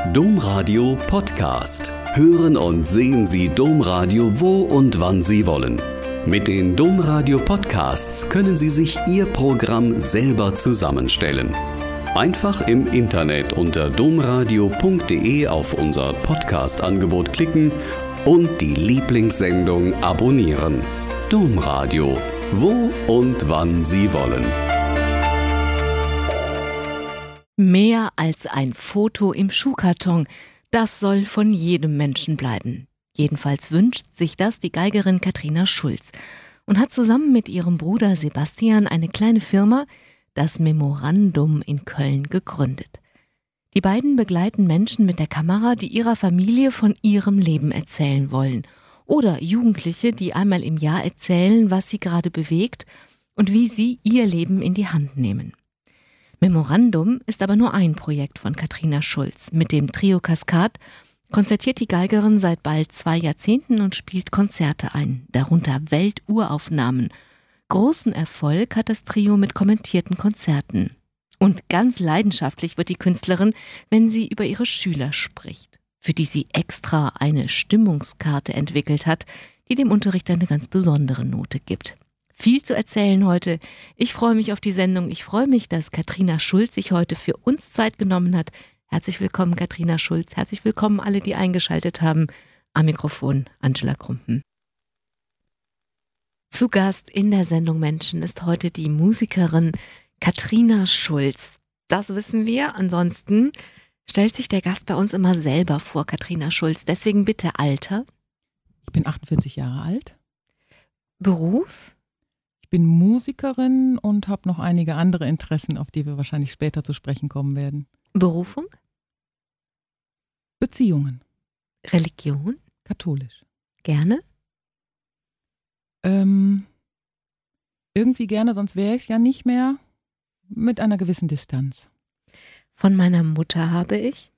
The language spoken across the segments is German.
Domradio Podcast. Hören und sehen Sie Domradio wo und wann Sie wollen. Mit den Domradio Podcasts können Sie sich Ihr Programm selber zusammenstellen. Einfach im Internet unter domradio.de auf unser Podcast-Angebot klicken und die Lieblingssendung abonnieren. Domradio, wo und wann Sie wollen. Mehr als ein Foto im Schuhkarton, das soll von jedem Menschen bleiben. Jedenfalls wünscht sich das die Geigerin Katrina Schulz und hat zusammen mit ihrem Bruder Sebastian eine kleine Firma, das Memorandum in Köln, gegründet. Die beiden begleiten Menschen mit der Kamera, die ihrer Familie von ihrem Leben erzählen wollen. Oder Jugendliche, die einmal im Jahr erzählen, was sie gerade bewegt und wie sie ihr Leben in die Hand nehmen. Memorandum ist aber nur ein Projekt von Katrina Schulz. Mit dem Trio Kaskad konzertiert die Geigerin seit bald 2 Jahrzehnten und spielt Konzerte ein, darunter Welturaufnahmen. Großen Erfolg hat das Trio mit kommentierten Konzerten. Und ganz leidenschaftlich wird die Künstlerin, wenn sie über ihre Schüler spricht, für die sie extra eine Stimmungskarte entwickelt hat, die dem Unterricht eine ganz besondere Note gibt. Viel zu erzählen heute. Ich freue mich auf die Sendung. Ich freue mich, dass Katrina Schulz sich heute für uns Zeit genommen hat. Herzlich willkommen, Katrina Schulz. Herzlich willkommen alle, die eingeschaltet haben. Am Mikrofon Angela Krumpen. Zu Gast in der Sendung Menschen ist heute die Musikerin Katrina Schulz. Das wissen wir. Ansonsten stellt sich der Gast bei uns immer selber vor, Katrina Schulz. Deswegen bitte Alter. Ich bin 48 Jahre alt. Beruf? Ich bin Musikerin und habe noch einige andere Interessen, auf die wir wahrscheinlich später zu sprechen kommen werden. Berufung? Beziehungen. Religion? Katholisch. Gerne? Irgendwie gerne, sonst wäre ich es ja nicht mehr, mit einer gewissen Distanz. Von meiner Mutter habe ich?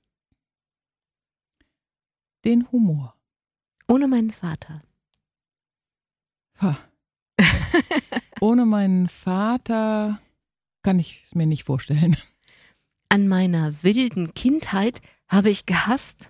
Den Humor. Ohne meinen Vater. Ha. Ohne meinen Vater kann ich es mir nicht vorstellen. An meiner wilden Kindheit habe ich gehasst?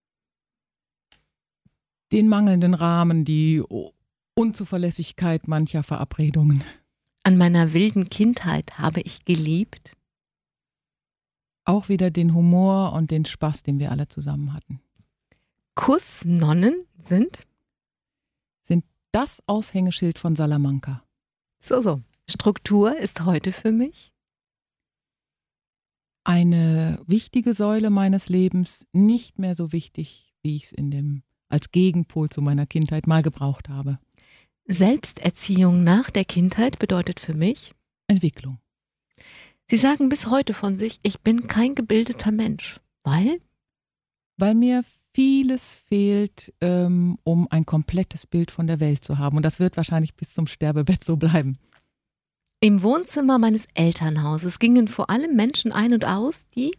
Den mangelnden Rahmen, die Unzuverlässigkeit mancher Verabredungen. An meiner wilden Kindheit habe ich geliebt? Auch wieder den Humor und den Spaß, den wir alle zusammen hatten. Kussnonnen sind das Aushängeschild von Salamanca. So. Struktur ist heute für mich eine wichtige Säule meines Lebens, nicht mehr so wichtig, wie ich es als Gegenpol zu meiner Kindheit mal gebraucht habe. Selbsterziehung nach der Kindheit bedeutet für mich Entwicklung. Sie sagen bis heute von sich, ich bin kein gebildeter Mensch. Weil? Weil mir vieles fehlt, um ein komplettes Bild von der Welt zu haben. Und das wird wahrscheinlich bis zum Sterbebett so bleiben. Im Wohnzimmer meines Elternhauses gingen vor allem Menschen ein und aus, die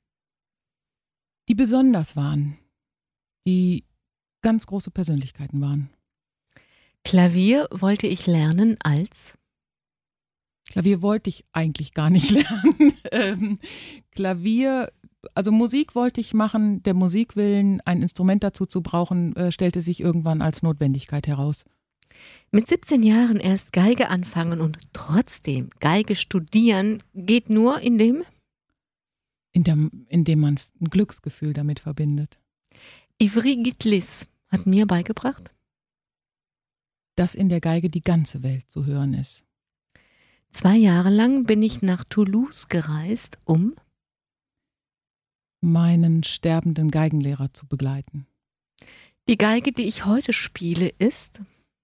besonders waren, die ganz große Persönlichkeiten waren. Klavier wollte ich lernen als? Klavier wollte ich eigentlich gar nicht lernen. Also Musik wollte ich machen, der Musik willen, ein Instrument dazu zu brauchen, stellte sich irgendwann als Notwendigkeit heraus. Mit 17 Jahren erst Geige anfangen und trotzdem Geige studieren, geht nur indem man ein Glücksgefühl damit verbindet. Ivry Gitlis hat mir beigebracht, dass in der Geige die ganze Welt zu hören ist. 2 Jahre lang bin ich nach Toulouse gereist, um meinen sterbenden Geigenlehrer zu begleiten. Die Geige, die ich heute spiele, ist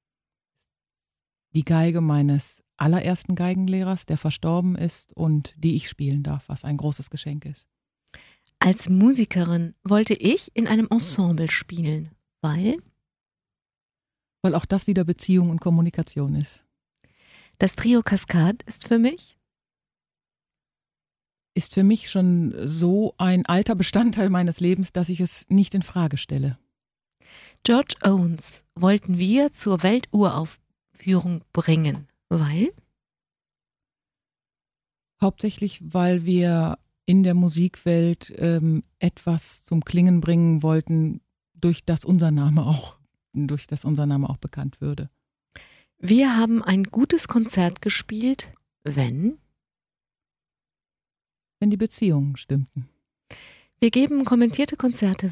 die Geige meines allerersten Geigenlehrers, der verstorben ist und die ich spielen darf, was ein großes Geschenk ist. Als Musikerin wollte ich in einem Ensemble spielen, weil auch das wieder Beziehung und Kommunikation ist. Das Trio Kaskad ist für mich schon so ein alter Bestandteil meines Lebens, dass ich es nicht in Frage stelle. George Owens wollten wir zur Welturaufführung bringen, weil? Hauptsächlich, weil wir in der Musikwelt etwas zum Klingen bringen wollten, durch das unser Name auch bekannt würde. Wir haben ein gutes Konzert gespielt, wenn die Beziehungen stimmten. wir geben kommentierte Konzerte,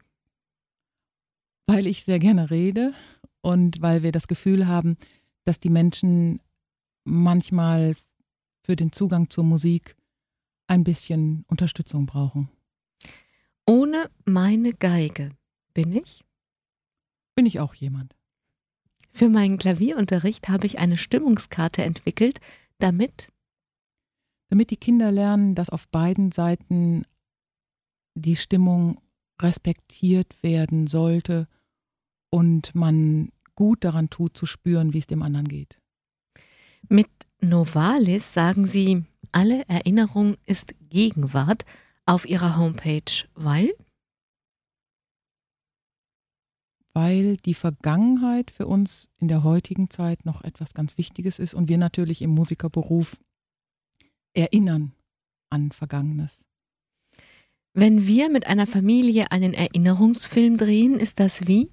weil ich sehr gerne rede und weil wir das Gefühl haben, dass die Menschen manchmal für den Zugang zur Musik ein bisschen Unterstützung brauchen. ohne meine Geige bin Bin ich auch jemand. Für meinen Klavierunterricht habe ich eine Stimmungskarte entwickelt, damit die Kinder lernen, dass auf beiden Seiten die Stimmung respektiert werden sollte und man gut daran tut, zu spüren, wie es dem anderen geht. mit Novalis sagen sie, alle Erinnerung ist Gegenwart auf ihrer Homepage, weil die Vergangenheit für uns in der heutigen Zeit noch etwas ganz Wichtiges ist und wir natürlich im Musikerberuf erinnern an Vergangenes. wenn wir mit einer Familie einen Erinnerungsfilm drehen, ist das wie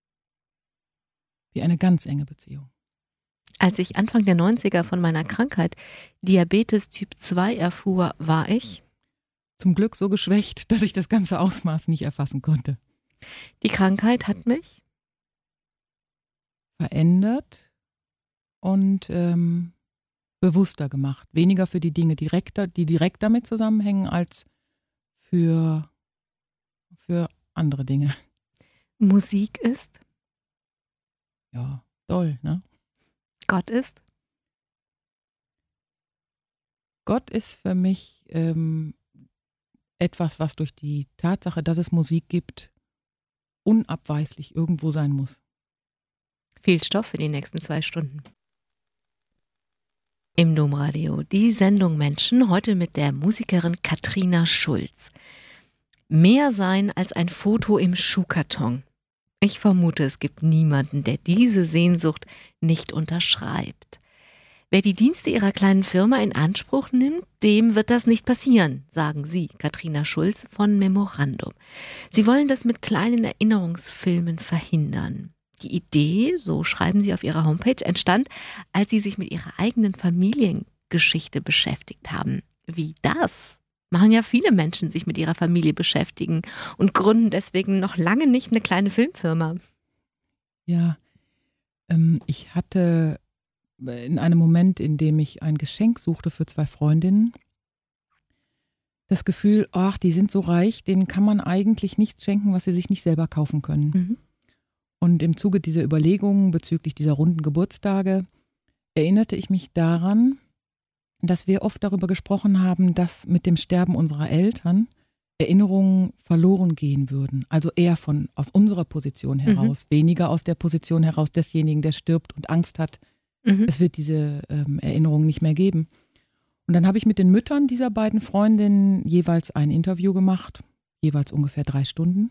Eine ganz enge Beziehung. als ich Anfang der 90er von meiner Krankheit Diabetes Typ 2 erfuhr, war ich Zum Glück so geschwächt, dass ich das ganze Ausmaß nicht erfassen konnte. die Krankheit hat mich Verändert und bewusster gemacht. Weniger für die Dinge, die direkt damit zusammenhängen, als für andere Dinge. Musik ist, Ja, toll, ne? Gott ist. Gott ist für mich etwas, was durch die Tatsache, dass es Musik gibt, unabweislich irgendwo sein muss. Viel Stoff für die nächsten 2 Stunden. Im Domradio die Sendung Menschen, heute mit der Musikerin Katrina Schulz. Mehr sein als ein Foto im Schuhkarton. Ich vermute, es gibt niemanden, der diese Sehnsucht nicht unterschreibt. Wer die Dienste ihrer kleinen Firma in Anspruch nimmt, dem wird das nicht passieren, sagen Sie, Katrina Schulz von Memorandum. Sie wollen das mit kleinen Erinnerungsfilmen verhindern. Die Idee, so schreiben Sie auf Ihrer Homepage, entstand, als Sie sich mit Ihrer eigenen Familiengeschichte beschäftigt haben. Wie das? Machen ja viele Menschen, sich mit ihrer Familie beschäftigen und gründen deswegen noch lange nicht eine kleine Filmfirma. Ja, ich hatte in einem Moment, in dem ich ein Geschenk suchte für 2 Freundinnen, das Gefühl, ach, die sind so reich, denen kann man eigentlich nichts schenken, was sie sich nicht selber kaufen können. Mhm. Und im Zuge dieser Überlegungen bezüglich dieser runden Geburtstage erinnerte ich mich daran, dass wir oft darüber gesprochen haben, dass mit dem Sterben unserer Eltern Erinnerungen verloren gehen würden. Also eher aus unserer Position heraus, weniger aus der Position heraus desjenigen, der stirbt und Angst hat, es wird diese Erinnerungen nicht mehr geben. Und dann habe ich mit den Müttern dieser beiden Freundinnen jeweils ein Interview gemacht, jeweils ungefähr 3 Stunden.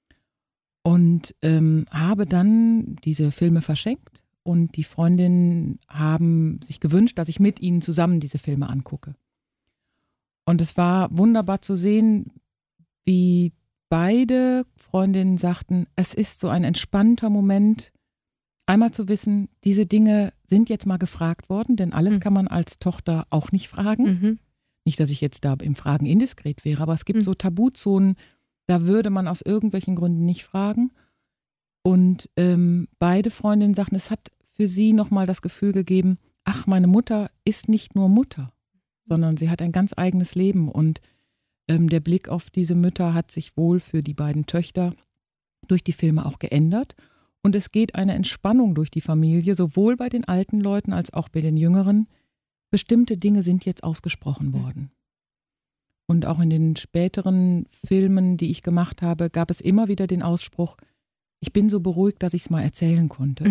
Und habe dann diese Filme verschenkt und die Freundinnen haben sich gewünscht, dass ich mit ihnen zusammen diese Filme angucke. Und es war wunderbar zu sehen, wie beide Freundinnen sagten, es ist so ein entspannter Moment, einmal zu wissen, diese Dinge sind jetzt mal gefragt worden, denn alles kann man als Tochter auch nicht fragen. Nicht, dass ich jetzt da im Fragen indiskret wäre, aber es gibt so Tabuzonen, da würde man aus irgendwelchen Gründen nicht fragen. Und beide Freundinnen sagten, es hat für sie nochmal das Gefühl gegeben, ach, meine Mutter ist nicht nur Mutter, sondern sie hat ein ganz eigenes Leben. Und der Blick auf diese Mütter hat sich wohl für die beiden Töchter durch die Filme auch geändert. Und es geht eine Entspannung durch die Familie, sowohl bei den alten Leuten als auch bei den Jüngeren. Bestimmte Dinge sind jetzt ausgesprochen worden. Und auch in den späteren Filmen, die ich gemacht habe, gab es immer wieder den Ausspruch, ich bin so beruhigt, dass ich es mal erzählen konnte.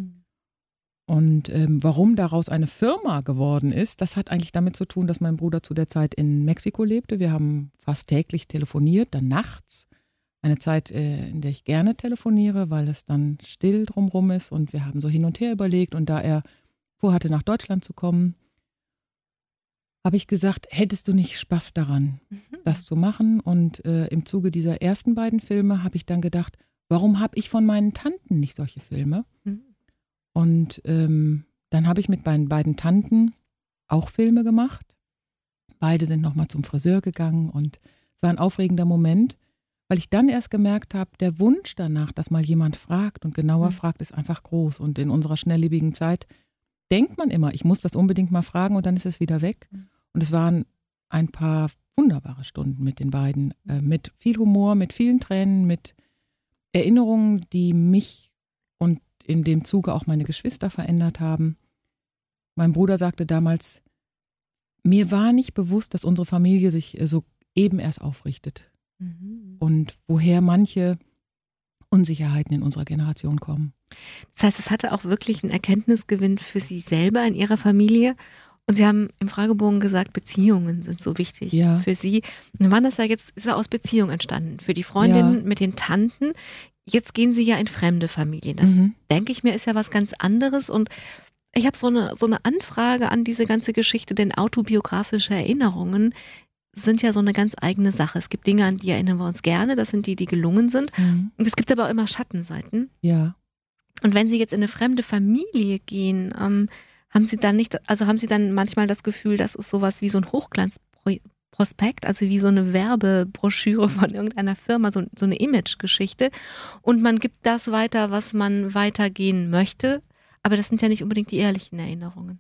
Und warum daraus eine Firma geworden ist, das hat eigentlich damit zu tun, dass mein Bruder zu der Zeit in Mexiko lebte. Wir haben fast täglich telefoniert, dann nachts. Eine Zeit, in der ich gerne telefoniere, weil es dann still drumherum ist. Und wir haben so hin und her überlegt. Und da er vorhatte, nach Deutschland zu kommen, habe ich gesagt, hättest du nicht Spaß daran, das zu machen? Und im Zuge dieser ersten beiden Filme habe ich dann gedacht, warum habe ich von meinen Tanten nicht solche Filme? Und dann habe ich mit meinen beiden Tanten auch Filme gemacht. Beide sind nochmal zum Friseur gegangen und es war ein aufregender Moment, weil ich dann erst gemerkt habe, der Wunsch danach, dass mal jemand fragt und genauer fragt, ist einfach groß. Und in unserer schnelllebigen Zeit denkt man immer, ich muss das unbedingt mal fragen und dann ist es wieder weg. Und es waren ein paar wunderbare Stunden mit den beiden, mit viel Humor, mit vielen Tränen, mit Erinnerungen, die mich und in dem Zuge auch meine Geschwister verändert haben. Mein Bruder sagte damals, mir war nicht bewusst, dass unsere Familie sich so eben erst aufrichtet. Und woher manche Unsicherheiten in unserer Generation kommen. Das heißt, es hatte auch wirklich einen Erkenntnisgewinn für Sie selber in Ihrer Familie. Und Sie haben im Fragebogen gesagt, Beziehungen sind so wichtig für Sie. Nun war das ja jetzt, ist ja aus Beziehung entstanden. Für die Freundinnen mit den Tanten. Jetzt gehen Sie ja in fremde Familien. Das, denke ich mir, ist ja was ganz anderes. Und ich habe so eine Anfrage an diese ganze Geschichte, denn autobiografische Erinnerungen sind ja so eine ganz eigene Sache. Es gibt Dinge, an die erinnern wir uns gerne. Das sind die, die gelungen sind. Und es gibt aber auch immer Schattenseiten. Ja. Und wenn Sie jetzt in eine fremde Familie gehen, haben Sie dann manchmal das Gefühl, das ist sowas wie so ein Hochglanzprospekt, also wie so eine Werbebroschüre von irgendeiner Firma, so eine Imagegeschichte. Und man gibt das weiter, was man weitergehen möchte. Aber das sind ja nicht unbedingt die ehrlichen Erinnerungen.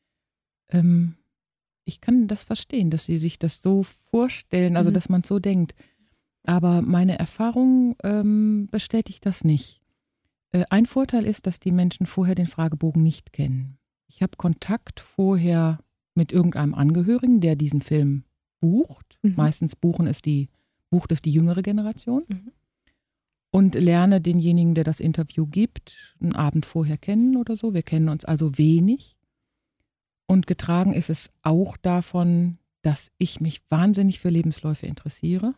Ich kann das verstehen, dass Sie sich das so vorstellen, also dass man es so denkt. Aber meine Erfahrung bestätigt das nicht. Ein Vorteil ist, dass die Menschen vorher den Fragebogen nicht kennen. Ich habe Kontakt vorher mit irgendeinem Angehörigen, der diesen Film bucht. Meistens bucht es die jüngere Generation. Und lerne denjenigen, der das Interview gibt, einen Abend vorher kennen oder so. Wir kennen uns also wenig. Und getragen ist es auch davon, dass ich mich wahnsinnig für Lebensläufe interessiere.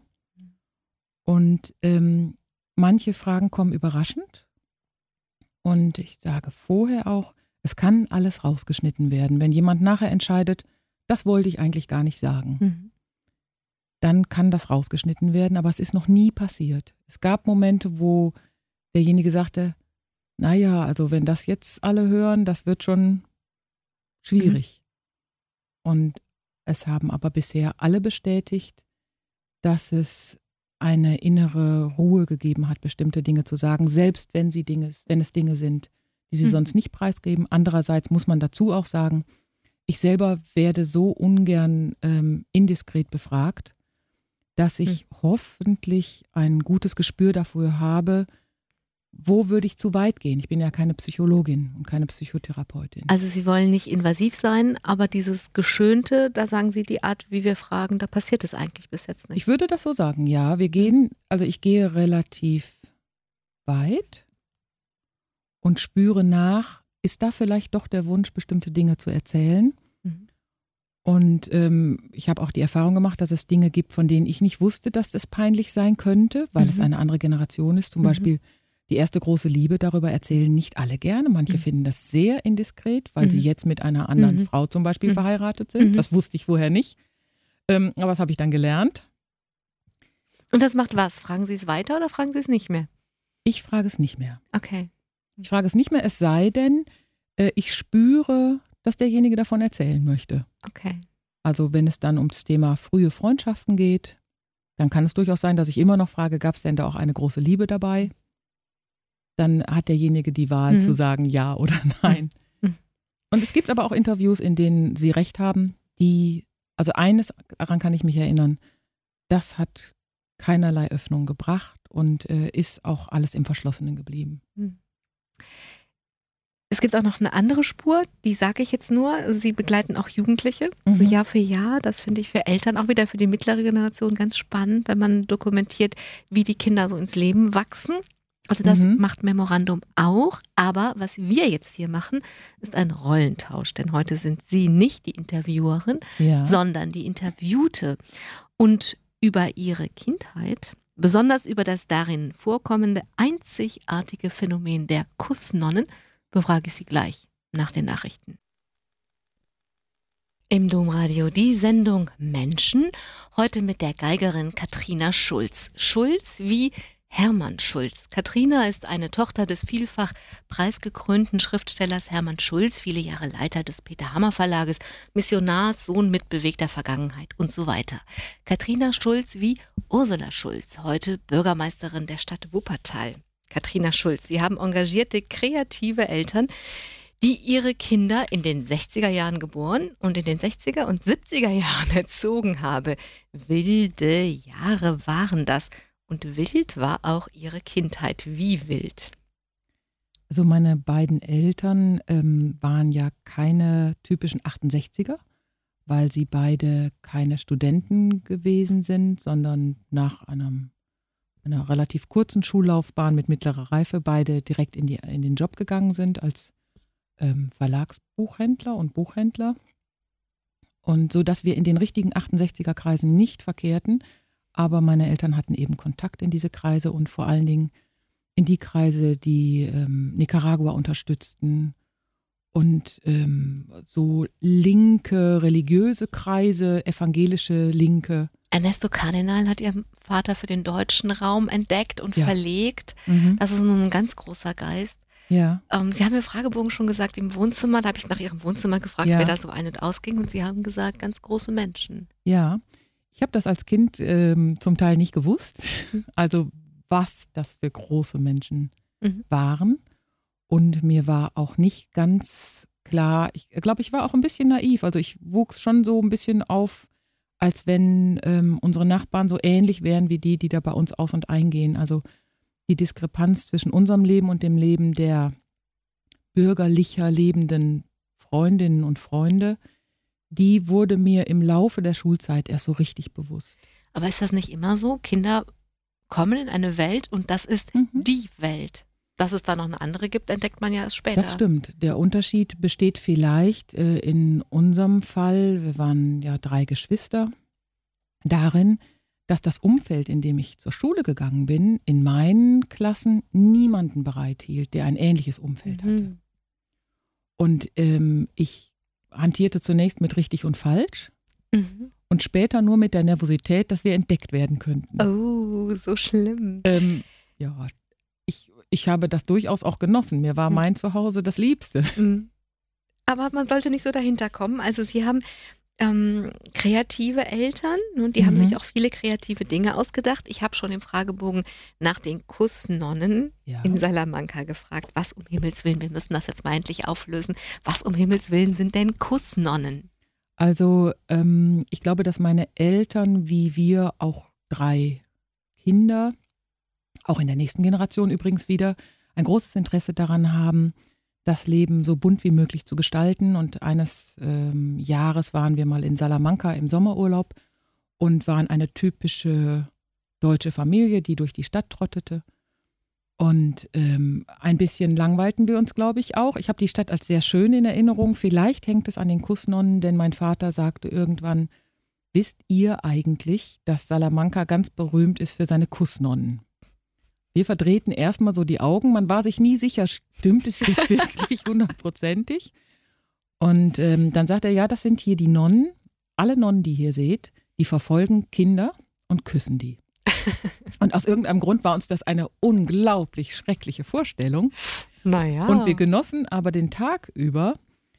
Und manche Fragen kommen überraschend. Und ich sage vorher auch, es kann alles rausgeschnitten werden. Wenn jemand nachher entscheidet, das wollte ich eigentlich gar nicht sagen, dann kann das rausgeschnitten werden. Aber es ist noch nie passiert. Es gab Momente, wo derjenige sagte, naja, also wenn das jetzt alle hören, das wird schon schwierig. Und es haben aber bisher alle bestätigt, dass es eine innere Ruhe gegeben hat, bestimmte Dinge zu sagen, selbst wenn es Dinge sind, die sie sonst nicht preisgeben. Andererseits muss man dazu auch sagen, ich selber werde so ungern indiskret befragt, dass ich hoffentlich ein gutes Gespür dafür habe, wo würde ich zu weit gehen? Ich bin ja keine Psychologin und keine Psychotherapeutin. Also Sie wollen nicht invasiv sein, aber dieses Geschönte, da sagen Sie, die Art, wie wir fragen, da passiert es eigentlich bis jetzt nicht. Ich würde das so sagen, ja. Ich gehe relativ weit und spüre nach, ist da vielleicht doch der Wunsch, bestimmte Dinge zu erzählen? Und ich habe auch die Erfahrung gemacht, dass es Dinge gibt, von denen ich nicht wusste, dass es peinlich sein könnte, weil es eine andere Generation ist. Zum Beispiel die erste große Liebe, darüber erzählen nicht alle gerne. Manche finden das sehr indiskret, weil sie jetzt mit einer anderen Frau zum Beispiel verheiratet sind. Das wusste ich vorher nicht. Aber das habe ich dann gelernt. Und das macht was? Fragen Sie es weiter oder fragen Sie es nicht mehr? Ich frage es nicht mehr. Okay. Ich frage es nicht mehr, es sei denn, ich spüre, dass derjenige davon erzählen möchte. Okay. Also wenn es dann ums Thema frühe Freundschaften geht, dann kann es durchaus sein, dass ich immer noch frage, gab es denn da auch eine große Liebe dabei? Dann hat derjenige die Wahl zu sagen ja oder nein. Und es gibt aber auch Interviews, in denen Sie recht haben, also eines, daran kann ich mich erinnern, das hat keinerlei Öffnung gebracht und ist auch alles im Verschlossenen geblieben. Es gibt auch noch eine andere Spur, die sage ich jetzt nur, Sie begleiten auch Jugendliche, so Jahr für Jahr. Das finde ich für Eltern, auch wieder für die mittlere Generation ganz spannend, wenn man dokumentiert, wie die Kinder so ins Leben wachsen. Also das macht Memorandum auch, aber was wir jetzt hier machen, ist ein Rollentausch, denn heute sind Sie nicht die Interviewerin, sondern die Interviewte. Und über Ihre Kindheit, besonders über das darin vorkommende einzigartige Phänomen der Kussnonnen, befrage ich Sie gleich nach den Nachrichten. Im Domradio die Sendung Menschen, heute mit der Geigerin Katrina Schulz. Schulz wie Hermann Schulz. Katrina ist eine Tochter des vielfach preisgekrönten Schriftstellers Hermann Schulz, viele Jahre Leiter des Peter Hammer Verlages, Missionarssohn mit bewegter Vergangenheit und so weiter. Katrina Schulz wie Ursula Schulz, heute Bürgermeisterin der Stadt Wuppertal. Katrina Schulz, Sie haben engagierte, kreative Eltern, die ihre Kinder in den 60er Jahren geboren und in den 60er und 70er Jahren erzogen habe. Wilde Jahre waren das. Und wild war auch ihre Kindheit. Wie wild? Also meine beiden Eltern waren ja keine typischen 68er, weil sie beide keine Studenten gewesen sind, sondern nach einer relativ kurzen Schullaufbahn mit mittlerer Reife beide direkt in den Job gegangen sind als Verlagsbuchhändler und Buchhändler. Und so, dass wir in den richtigen 68er-Kreisen nicht verkehrten, aber meine Eltern hatten eben Kontakt in diese Kreise und vor allen Dingen in die Kreise, die Nicaragua unterstützten und so linke, religiöse Kreise, evangelische Linke. Ernesto Cardenal hat ihren Vater für den deutschen Raum entdeckt und verlegt. Das ist nun ein ganz großer Geist. Ja. Sie haben im Fragebogen schon gesagt, im Wohnzimmer, da habe ich nach Ihrem Wohnzimmer gefragt, wer da so ein- und ausging und Sie haben gesagt, ganz große Menschen. Ja, ich habe das als Kind zum Teil nicht gewusst, also was das für große Menschen waren. Und mir war auch nicht ganz klar, ich glaube, ich war auch ein bisschen naiv, also ich wuchs schon so ein bisschen auf, als wenn unsere Nachbarn so ähnlich wären wie die da bei uns aus- und eingehen, also die Diskrepanz zwischen unserem Leben und dem Leben der bürgerlicher lebenden Freundinnen und Freunde, die wurde mir im Laufe der Schulzeit erst so richtig bewusst. Aber ist das nicht immer so? Kinder kommen in eine Welt und das ist die Welt. Dass es da noch eine andere gibt, entdeckt man ja erst später. Das stimmt. Der Unterschied besteht vielleicht in unserem Fall, wir waren ja 3 Geschwister, darin, dass das Umfeld, in dem ich zur Schule gegangen bin, in meinen Klassen niemanden bereithielt, der ein ähnliches Umfeld hatte. Und ich hantierte zunächst mit richtig und falsch und später nur mit der Nervosität, dass wir entdeckt werden könnten. Oh, so schlimm. Ja, ich habe das durchaus auch genossen. Mir war mein Zuhause das Liebste. Aber man sollte nicht so dahinter kommen. Also Sie haben kreative Eltern und die haben sich auch viele kreative Dinge ausgedacht. Ich habe schon im Fragebogen nach den Kussnonnen in Salamanca gefragt. Was um Himmels Willen, wir müssen das jetzt mal endlich auflösen. Was um Himmels Willen sind denn Kussnonnen? Also ich glaube, dass meine Eltern, wie wir, auch 3 Kinder, auch in der nächsten Generation übrigens wieder, ein großes Interesse daran haben, das Leben so bunt wie möglich zu gestalten. Und eines Jahres waren wir mal in Salamanca im Sommerurlaub und waren eine typische deutsche Familie, die durch die Stadt trottete. Und ein bisschen langweilten wir uns, glaube ich, auch. Ich habe die Stadt als sehr schön in Erinnerung. Vielleicht hängt es an den Kussnonnen, denn mein Vater sagte irgendwann, wisst ihr eigentlich, dass Salamanca ganz berühmt ist für seine Kussnonnen? Wir verdrehten erstmal so die Augen. Man war sich nie sicher, stimmt es jetzt wirklich 100%? Und dann sagt er, ja, das sind hier die Nonnen. Alle Nonnen, die ihr hier seht, die verfolgen Kinder und küssen die. Und aus irgendeinem Grund war uns das eine unglaublich schreckliche Vorstellung. Naja. Und wir genossen aber den Tag über,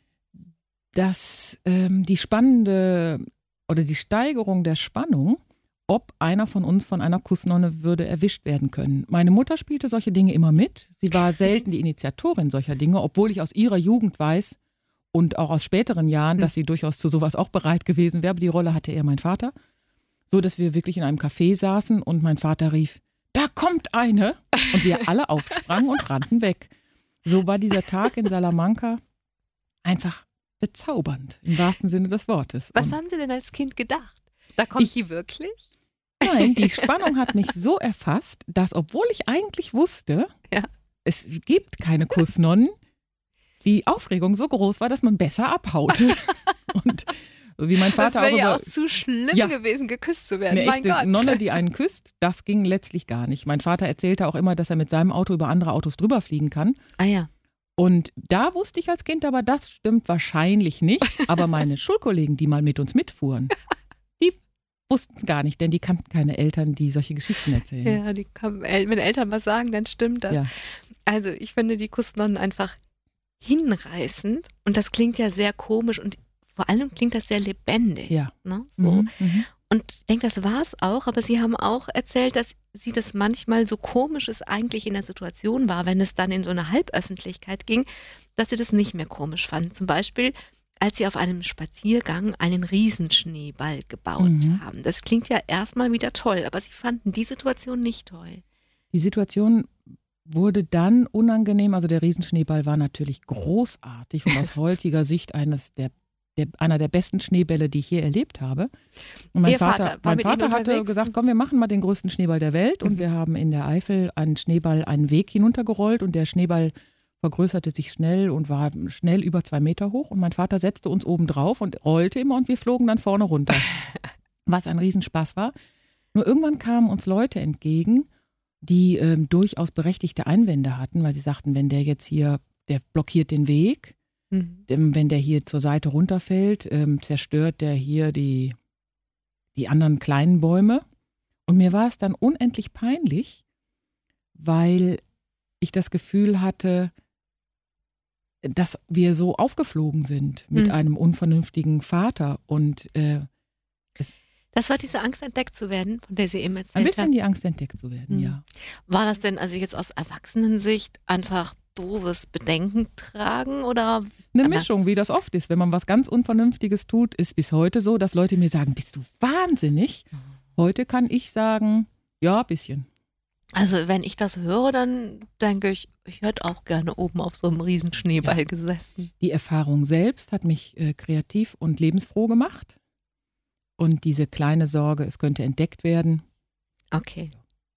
dass die spannende oder die Steigerung der Spannung, ob einer von uns von einer Kussnonne würde erwischt werden können. Meine Mutter spielte solche Dinge immer mit. Sie war selten die Initiatorin solcher Dinge, obwohl ich aus ihrer Jugend weiß und auch aus späteren Jahren, dass sie durchaus zu sowas auch bereit gewesen wäre. Aber die Rolle hatte eher mein Vater. So, dass wir wirklich in einem Café saßen und mein Vater rief, da kommt eine! Und wir alle aufsprangen und rannten weg. So war dieser Tag in Salamanca einfach bezaubernd, im wahrsten Sinne des Wortes. Was haben Sie denn als Kind gedacht? Da kommt die wirklich? Nein, die Spannung hat mich so erfasst, dass, obwohl ich eigentlich wusste, es gibt keine Kussnonnen, die Aufregung so groß war, dass man besser abhaut. Und wie mein Vater das wäre ja auch zu schlimm gewesen, geküsst zu werden. Eine mein echte Gott. Nonne, die einen küsst, das ging letztlich gar nicht. Mein Vater erzählte auch immer, dass er mit seinem Auto über andere Autos drüber fliegen kann. Ah ja. Und da wusste ich als Kind, aber das stimmt wahrscheinlich nicht. Aber meine Schulkollegen, die mal mit uns mitfuhren, die wussten es gar nicht, denn die kannten keine Eltern, die solche Geschichten erzählen. Ja, wenn Eltern was sagen, dann stimmt das. Ja. Also ich finde die Kussnonnen einfach hinreißend und das klingt ja sehr komisch und vor allem klingt das sehr lebendig. Ja. Ne? So. Mhm. Und ich denke, das war es auch, aber Sie haben auch erzählt, dass Sie das manchmal so komisch es eigentlich in der Situation war, wenn es dann in so eine Halböffentlichkeit ging, dass Sie das nicht mehr komisch fanden. Zum Beispiel, als Sie auf einem Spaziergang einen Riesenschneeball gebaut haben. Das klingt ja erstmal wieder toll, aber Sie fanden die Situation nicht toll. Die Situation wurde dann unangenehm. Also der Riesenschneeball war natürlich großartig und aus heutiger Sicht einer der besten Schneebälle, die ich je erlebt habe. Und mein Vater hatte gesagt, komm, wir machen mal den größten Schneeball der Welt. Und wir haben in der Eifel einen Schneeball einen Weg hinuntergerollt und der Schneeball vergrößerte sich schnell und war schnell über 2 Meter hoch. Und mein Vater setzte uns oben drauf und rollte immer und wir flogen dann vorne runter. Was ein Riesenspaß war. Nur irgendwann kamen uns Leute entgegen, die durchaus berechtigte Einwände hatten, weil sie sagten, wenn der jetzt hier, der blockiert den Weg, wenn der hier zur Seite runterfällt, zerstört der hier die anderen kleinen Bäume. Und mir war es dann unendlich peinlich, weil ich das Gefühl hatte, dass wir so aufgeflogen sind mit einem unvernünftigen Vater und das war diese Angst, entdeckt zu werden, von der Sie eben erzählt haben. Ein bisschen die Angst, entdeckt zu werden, ja. War das denn also jetzt aus Erwachsenensicht einfach doofes Bedenken tragen oder? Eine Mischung, wie das oft ist. Wenn man was ganz Unvernünftiges tut, ist bis heute so, dass Leute mir sagen, bist du wahnsinnig? Heute kann ich sagen, ja, ein bisschen. Also wenn ich das höre, dann denke ich, ich hätte auch gerne oben auf so einem riesen Schneeball gesessen. Die Erfahrung selbst hat mich kreativ und lebensfroh gemacht. Und diese kleine Sorge, es könnte entdeckt werden. Okay.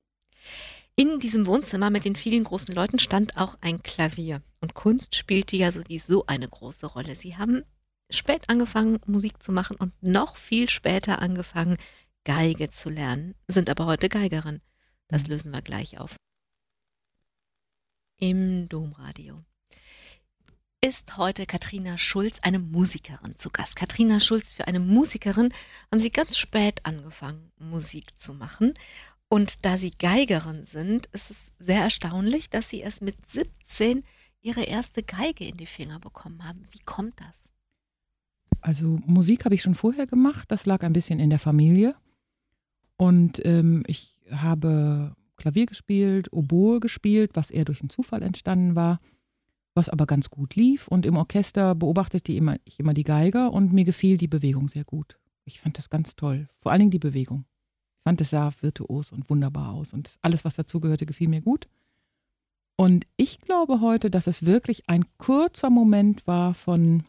In diesem Wohnzimmer mit den vielen großen Leuten stand auch ein Klavier. Und Kunst spielte ja sowieso eine große Rolle. Sie haben spät angefangen, Musik zu machen und noch viel später angefangen, Geige zu lernen, sind aber heute Geigerin. Das lösen wir gleich auf. Im Domradio ist heute Katrina Schulz, eine Musikerin, zu Gast. Katrina Schulz, für eine Musikerin haben Sie ganz spät angefangen, Musik zu machen. Und da Sie Geigerin sind, ist es sehr erstaunlich, dass Sie erst mit 17 Ihre erste Geige in die Finger bekommen haben. Wie kommt das? Also Musik habe ich schon vorher gemacht, das lag ein bisschen in der Familie. Und ich habe Klavier gespielt, Oboe gespielt, was eher durch einen Zufall entstanden war, was aber ganz gut lief. Und im Orchester beobachtete ich immer die Geiger und mir gefiel die Bewegung sehr gut. Ich fand das ganz toll, vor allen Dingen die Bewegung. Ich fand, es sah virtuos und wunderbar aus und alles, was dazugehörte, gefiel mir gut. Und ich glaube heute, dass es wirklich ein kurzer Moment war von,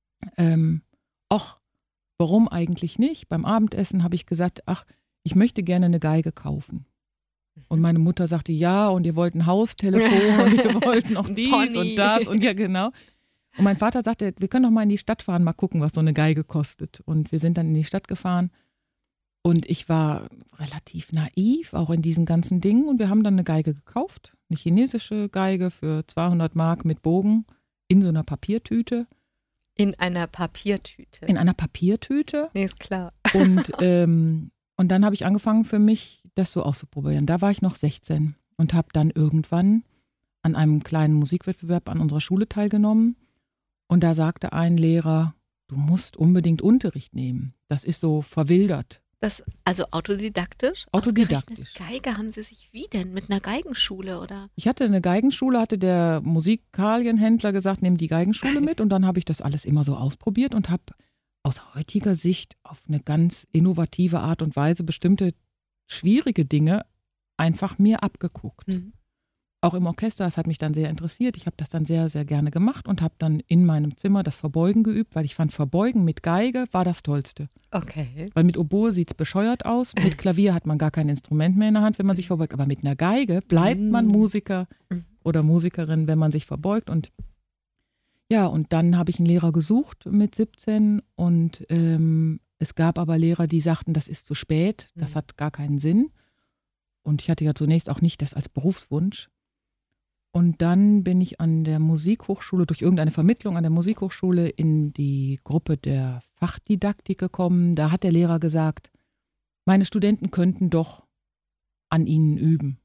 warum eigentlich nicht? Beim Abendessen habe ich gesagt, ich möchte gerne eine Geige kaufen. Und meine Mutter sagte, ja, und ihr wollt ein Haustelefon und ihr wollt noch dies Pony. und das und ja, genau. Und mein Vater sagte, wir können doch mal in die Stadt fahren, mal gucken, was so eine Geige kostet. Und wir sind dann in die Stadt gefahren und ich war relativ naiv, auch in diesen ganzen Dingen. Und wir haben dann eine Geige gekauft, eine chinesische Geige für 200 Mark mit Bogen in so einer Papiertüte. In einer Papiertüte? In einer Papiertüte. Nee, ist klar. Und dann habe ich angefangen, für mich das so auszuprobieren. Da war ich noch 16 und habe dann irgendwann an einem kleinen Musikwettbewerb an unserer Schule teilgenommen. Und da sagte ein Lehrer, du musst unbedingt Unterricht nehmen. Das ist so verwildert. Also autodidaktisch? Autodidaktisch. Geige haben Sie sich wie denn? Mit einer Geigenschule oder? Ich hatte eine Geigenschule, hatte der Musikalienhändler gesagt, nimm die Geigenschule mit. Und dann habe ich das alles immer so ausprobiert und habe aus heutiger Sicht auf eine ganz innovative Art und Weise bestimmte schwierige Dinge einfach mir abgeguckt. Auch im Orchester, das hat mich dann sehr interessiert. Ich habe das dann sehr, sehr gerne gemacht und habe dann in meinem Zimmer das Verbeugen geübt, weil ich fand, Verbeugen mit Geige war das Tollste. Okay. Weil mit Oboe sieht es bescheuert aus, mit Klavier hat man gar kein Instrument mehr in der Hand, wenn man sich verbeugt. Aber mit einer Geige bleibt man Musiker oder Musikerin, wenn man sich verbeugt. Und ja, und dann habe ich einen Lehrer gesucht mit 17 und es gab aber Lehrer, die sagten, das ist zu spät, das hat gar keinen Sinn. Und ich hatte ja zunächst auch nicht das als Berufswunsch. Und dann bin ich an der Musikhochschule, durch irgendeine Vermittlung an der Musikhochschule in die Gruppe der Fachdidaktik gekommen. Da hat der Lehrer gesagt, meine Studenten könnten doch an ihnen üben.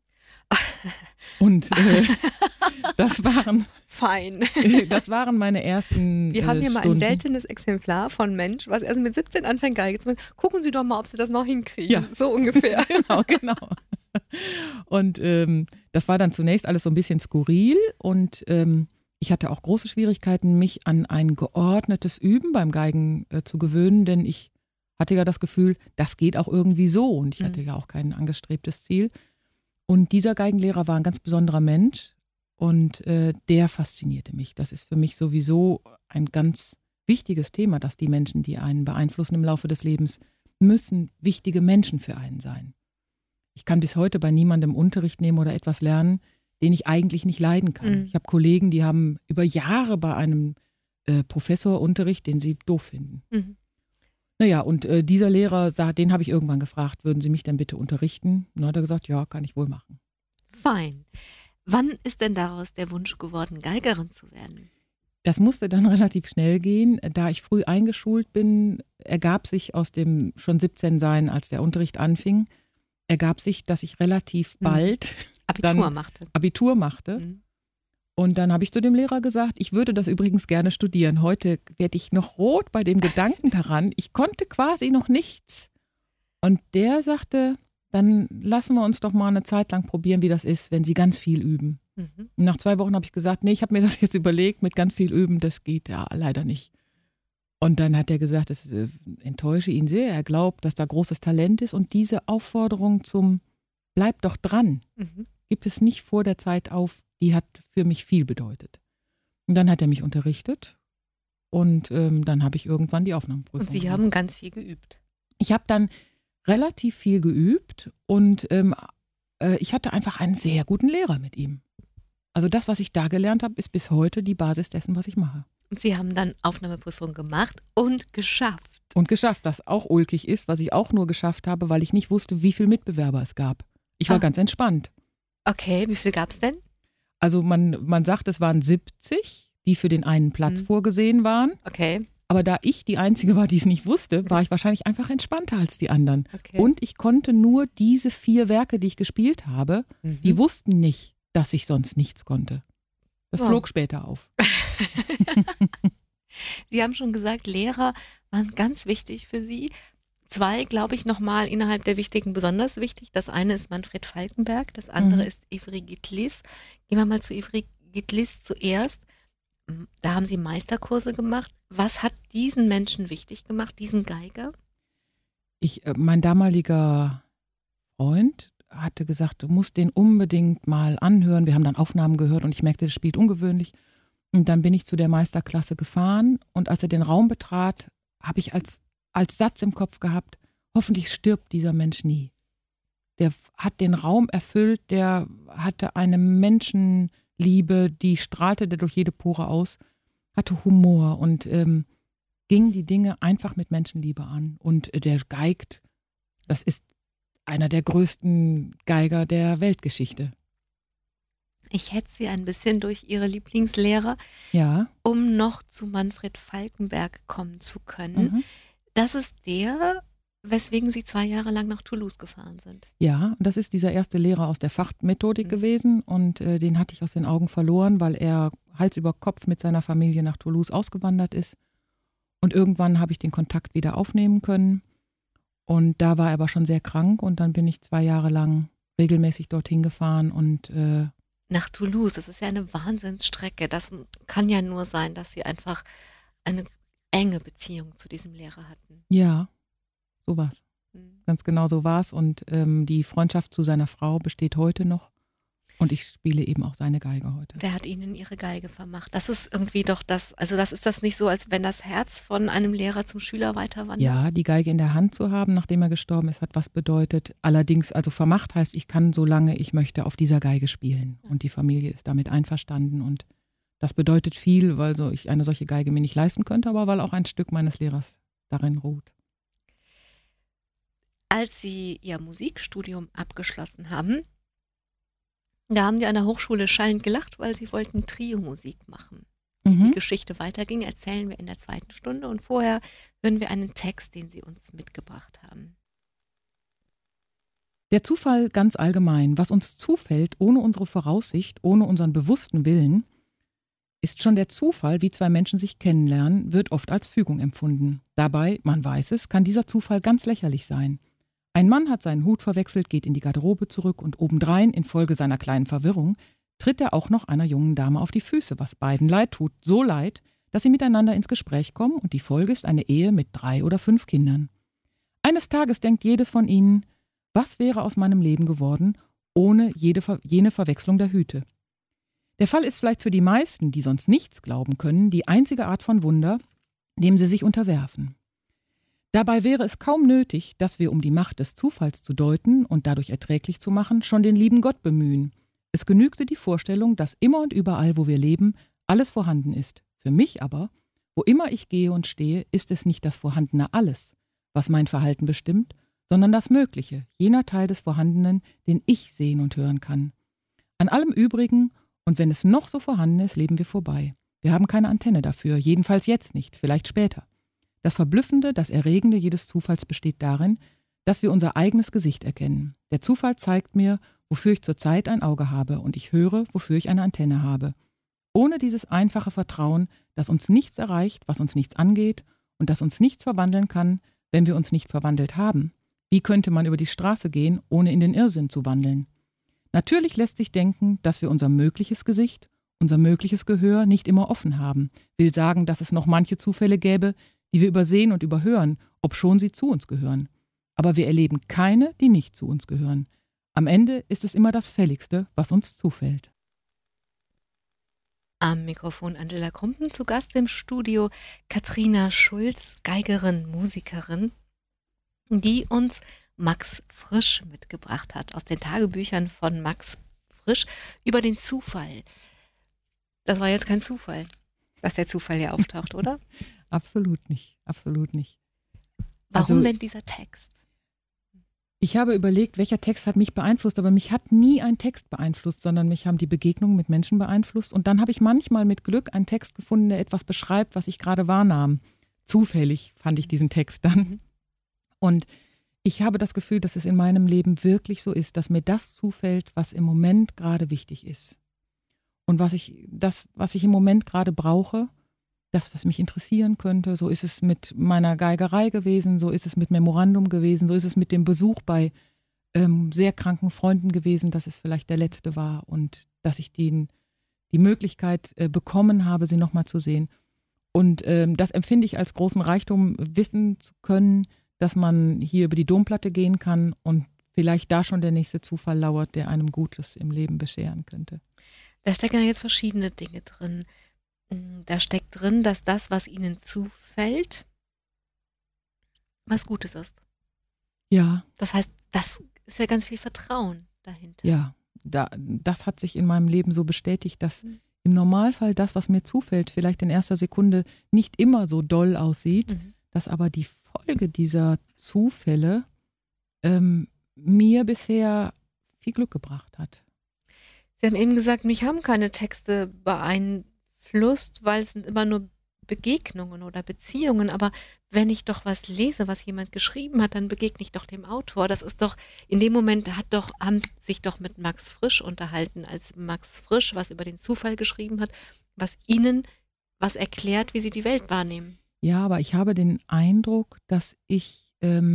Und das waren meine ersten Wir haben hier mal ein Stunden. seltenes Exemplar von Mensch, was erst mit 17 anfängt, Geige zu machen. Gucken Sie doch mal, ob Sie das noch hinkriegen. Ja. So ungefähr. Genau. Und das war dann zunächst alles so ein bisschen skurril und ich hatte auch große Schwierigkeiten, mich an ein geordnetes Üben beim Geigen zu gewöhnen, denn ich hatte ja das Gefühl, das geht auch irgendwie so und ich hatte ja auch kein angestrebtes Ziel. Und dieser Geigenlehrer war ein ganz besonderer Mensch und der faszinierte mich. Das ist für mich sowieso ein ganz wichtiges Thema, dass die Menschen, die einen beeinflussen im Laufe des Lebens, müssen wichtige Menschen für einen sein. Ich kann bis heute bei niemandem Unterricht nehmen oder etwas lernen, den ich eigentlich nicht leiden kann. Ich habe Kollegen, die haben über Jahre bei einem Professor Unterricht, den sie doof finden. Naja, und dieser Lehrer, den habe ich irgendwann gefragt, würden Sie mich denn bitte unterrichten? Und dann hat er gesagt, ja, kann ich wohl machen. Fein. Wann ist denn daraus der Wunsch geworden, Geigerin zu werden? Das musste dann relativ schnell gehen. Da ich früh eingeschult bin, ergab sich aus dem schon 17 Sein, als der Unterricht anfing, ergab sich, dass ich relativ bald Abitur machte. Und dann habe ich zu dem Lehrer gesagt, ich würde das übrigens gerne studieren. Heute werde ich noch rot bei dem Gedanken daran. Ich konnte quasi noch nichts. Und der sagte, dann lassen wir uns doch mal eine Zeit lang probieren, wie das ist, wenn Sie ganz viel üben. Und nach 2 Wochen habe ich gesagt, nee, ich habe mir das jetzt überlegt, mit ganz viel üben, das geht ja leider nicht. Und dann hat er gesagt, das enttäusche ihn sehr. Er glaubt, dass da großes Talent ist. Und diese Aufforderung zum Bleib doch dran, gib es nicht vor der Zeit auf, die hat für mich viel bedeutet. Und dann hat er mich unterrichtet und dann habe ich irgendwann die Aufnahmeprüfung Und Sie gemacht. haben ganz viel geübt. Ich habe dann relativ viel geübt und ich hatte einfach einen sehr guten Lehrer mit ihm. Also das, was ich da gelernt habe, ist bis heute die Basis dessen, was ich mache. Und Sie haben dann Aufnahmeprüfung gemacht und geschafft. Und geschafft, was auch ulkig ist, was ich auch nur geschafft habe, weil ich nicht wusste, wie viele Mitbewerber es gab. Ich war ganz entspannt. Okay, wie viel gab es denn? Also man sagt, es waren 70, die für den einen Platz vorgesehen waren. Okay. Aber da ich die Einzige war, die es nicht wusste, war ich wahrscheinlich einfach entspannter als die anderen. Okay. Und ich konnte nur diese 4 Werke, die ich gespielt habe, die wussten nicht, dass ich sonst nichts konnte. Das flog später auf. Sie haben schon gesagt, Lehrer waren ganz wichtig für Sie. 2, glaube ich, nochmal innerhalb der wichtigen besonders wichtig. Das eine ist Manfred Falkenberg, das andere ist Ivry Gitlis. Gehen wir mal zu Ivry Gitlis zuerst. Da haben Sie Meisterkurse gemacht. Was hat diesen Menschen wichtig gemacht, diesen Geiger? Mein damaliger Freund hatte gesagt, du musst den unbedingt mal anhören. Wir haben dann Aufnahmen gehört und ich merkte, das spielt ungewöhnlich. Und dann bin ich zu der Meisterklasse gefahren und als er den Raum betrat, habe ich als Satz im Kopf gehabt, hoffentlich stirbt dieser Mensch nie. Der hat den Raum erfüllt, der hatte eine Menschenliebe, die strahlte der durch jede Pore aus, hatte Humor und ging die Dinge einfach mit Menschenliebe an. Und der geigt, das ist einer der größten Geiger der Weltgeschichte. Ich hetze Sie ein bisschen durch Ihre Lieblingslehrer, Ja. um noch zu Manfred Falkenberg kommen zu können. Das ist der, weswegen Sie 2 Jahre lang nach Toulouse gefahren sind. Ja, und das ist dieser erste Lehrer aus der Fachmethodik gewesen und den hatte ich aus den Augen verloren, weil er Hals über Kopf mit seiner Familie nach Toulouse ausgewandert ist. Und irgendwann habe ich den Kontakt wieder aufnehmen können und da war er aber schon sehr krank und dann bin ich 2 Jahre lang regelmäßig dorthin gefahren und Nach Toulouse, das ist ja eine Wahnsinnsstrecke. Das kann ja nur sein, dass Sie einfach eine enge Beziehung zu diesem Lehrer hatten. ja, so war's. Ganz genau so war's und die Freundschaft zu seiner Frau besteht heute noch und ich spiele eben auch seine Geige heute. Der hat Ihnen Ihre Geige vermacht. Das ist irgendwie doch das, also das ist das nicht so, als wenn das Herz von einem Lehrer zum Schüler weiterwandert? Ja, die Geige in der Hand zu haben, nachdem er gestorben ist, hat was bedeutet. Allerdings, also vermacht heißt, ich kann, solange ich möchte, auf dieser Geige spielen. Und die Familie ist damit einverstanden. Und das bedeutet viel, weil ich eine solche Geige mir nicht leisten könnte, aber weil auch ein Stück meines Lehrers darin ruht. Als Sie Ihr Musikstudium abgeschlossen haben, Da haben die an der Hochschule schallend gelacht, weil sie wollten Trio-Musik machen. Wie die Geschichte weiterging, erzählen wir in der 2. Stunde und vorher hören wir einen Text, den sie uns mitgebracht haben. Der Zufall ganz allgemein, was uns zufällt, ohne unsere Voraussicht, ohne unseren bewussten Willen, ist schon der Zufall, wie zwei Menschen sich kennenlernen, wird oft als Fügung empfunden. Dabei, man weiß es, kann dieser Zufall ganz lächerlich sein. Ein Mann hat seinen Hut verwechselt, geht in die Garderobe zurück und obendrein, infolge seiner kleinen Verwirrung, tritt er auch noch einer jungen Dame auf die Füße, was beiden leid tut. So leid, dass sie miteinander ins Gespräch kommen und die Folge ist eine Ehe mit 3 oder 5 Kindern. Eines Tages denkt jedes von ihnen, was wäre aus meinem Leben geworden, ohne jene Verwechslung der Hüte? Der Fall ist vielleicht für die meisten, die sonst nichts glauben können, die einzige Art von Wunder, dem sie sich unterwerfen. Dabei wäre es kaum nötig, dass wir, um die Macht des Zufalls zu deuten und dadurch erträglich zu machen, schon den lieben Gott bemühen. Es genügte die Vorstellung, dass immer und überall, wo wir leben, alles vorhanden ist. Für mich aber, wo immer ich gehe und stehe, ist es nicht das vorhandene Alles, was mein Verhalten bestimmt, sondern das Mögliche, jener Teil des Vorhandenen, den ich sehen und hören kann. An allem Übrigen, und wenn es noch so vorhanden ist, leben wir vorbei. Wir haben keine Antenne dafür, jedenfalls jetzt nicht, vielleicht später. Das Verblüffende, das Erregende jedes Zufalls besteht darin, dass wir unser eigenes Gesicht erkennen. Der Zufall zeigt mir, wofür ich zurzeit ein Auge habe, und ich höre, wofür ich eine Antenne habe. Ohne dieses einfache Vertrauen, dass uns nichts erreicht, was uns nichts angeht, und dass uns nichts verwandeln kann, wenn wir uns nicht verwandelt haben. Wie könnte man über die Straße gehen, ohne in den Irrsinn zu wandeln? Natürlich lässt sich denken, dass wir unser mögliches Gesicht, unser mögliches Gehör nicht immer offen haben. Will sagen, dass es noch manche Zufälle gäbe, die wir übersehen und überhören, obschon sie zu uns gehören. Aber wir erleben keine, die nicht zu uns gehören. Am Ende ist es immer das Fälligste, was uns zufällt. Am Mikrofon Angela Krumpen, zu Gast im Studio Katrina Schulz, Geigerin, Musikerin, die uns Max Frisch mitgebracht hat, aus den Tagebüchern von Max Frisch über den Zufall. Das war jetzt kein Zufall, dass der Zufall hier auftaucht, oder? Absolut nicht, absolut nicht. Warum denn dieser Text? Ich habe überlegt, welcher Text hat mich beeinflusst, aber mich hat nie ein Text beeinflusst, sondern mich haben die Begegnungen mit Menschen beeinflusst. Und dann habe ich manchmal mit Glück einen Text gefunden, der etwas beschreibt, was ich gerade wahrnahm. Zufällig fand ich diesen Text dann. Und ich habe das Gefühl, dass es in meinem Leben wirklich so ist, dass mir das zufällt, was im Moment gerade wichtig ist. Und was ich im Moment gerade brauche, das, was mich interessieren könnte, so ist es mit meiner Geigerei gewesen, so ist es mit Memorandum gewesen, so ist es mit dem Besuch bei sehr kranken Freunden gewesen, dass es vielleicht der letzte war und dass ich die Möglichkeit bekommen habe, sie nochmal zu sehen. Und das empfinde ich als großen Reichtum, wissen zu können, dass man hier über die Domplatte gehen kann und vielleicht da schon der nächste Zufall lauert, der einem Gutes im Leben bescheren könnte. Da stecken ja jetzt verschiedene Dinge drin. Da steckt drin, dass das, was ihnen zufällt, was Gutes ist. Ja. Das heißt, das ist ja ganz viel Vertrauen dahinter. Ja, das hat sich in meinem Leben so bestätigt, dass im Normalfall das, was mir zufällt, vielleicht in erster Sekunde nicht immer so doll aussieht, dass aber die Folge dieser Zufälle mir bisher viel Glück gebracht hat. Sie haben eben gesagt, mich haben keine Texte beeinflusst, weil es sind immer nur Begegnungen oder Beziehungen. Aber wenn ich doch was lese, was jemand geschrieben hat, dann begegne ich doch dem Autor. Das ist doch, in dem Moment haben Sie sich doch mit Max Frisch unterhalten, als Max Frisch was über den Zufall geschrieben hat, was Ihnen was erklärt, wie Sie die Welt wahrnehmen. Ja, aber ich habe den Eindruck, dass ich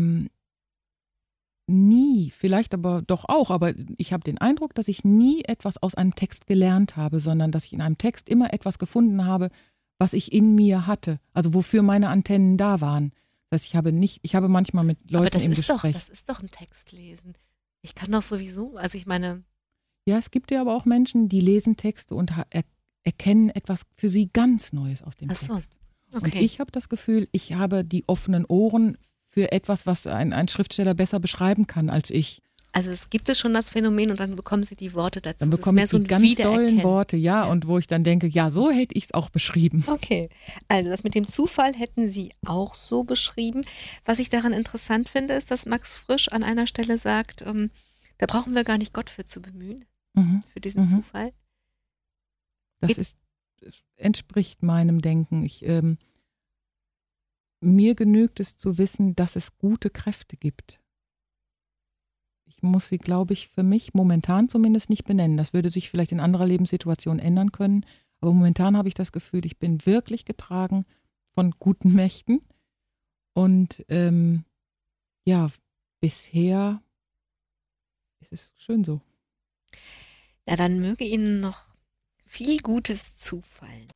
nie, vielleicht aber doch auch, aber ich habe den Eindruck, dass ich nie etwas aus einem Text gelernt habe, sondern dass ich in einem Text immer etwas gefunden habe, was ich in mir hatte, also wofür meine Antennen da waren. Das heißt, ich habe manchmal mit Leuten im Gespräch. Das ist doch ein Textlesen. Ich kann doch sowieso, also ich meine. Ja, es gibt ja aber auch Menschen, die lesen Texte und erkennen etwas für sie ganz Neues aus dem Text. Okay. Und ich habe das Gefühl, ich habe die offenen Ohren für etwas, was ein Schriftsteller besser beschreiben kann als ich. Also es gibt schon das Phänomen und dann bekommen Sie die Worte dazu. Dann bekomme ich die ganz tollen Worte, ja, und wo ich dann denke, ja, so hätte ich es auch beschrieben. Okay, also das mit dem Zufall hätten Sie auch so beschrieben. Was ich daran interessant finde, ist, dass Max Frisch an einer Stelle sagt, da brauchen wir gar nicht Gott für zu bemühen. für diesen Zufall? Entspricht meinem Denken. Mir genügt es zu wissen, dass es gute Kräfte gibt. Ich muss sie, glaube ich, für mich momentan zumindest nicht benennen. Das würde sich vielleicht in anderer Lebenssituation ändern können. Aber momentan habe ich das Gefühl, ich bin wirklich getragen von guten Mächten. Und bisher ist es schön so. Ja, dann möge Ihnen noch viel Gutes zufallen.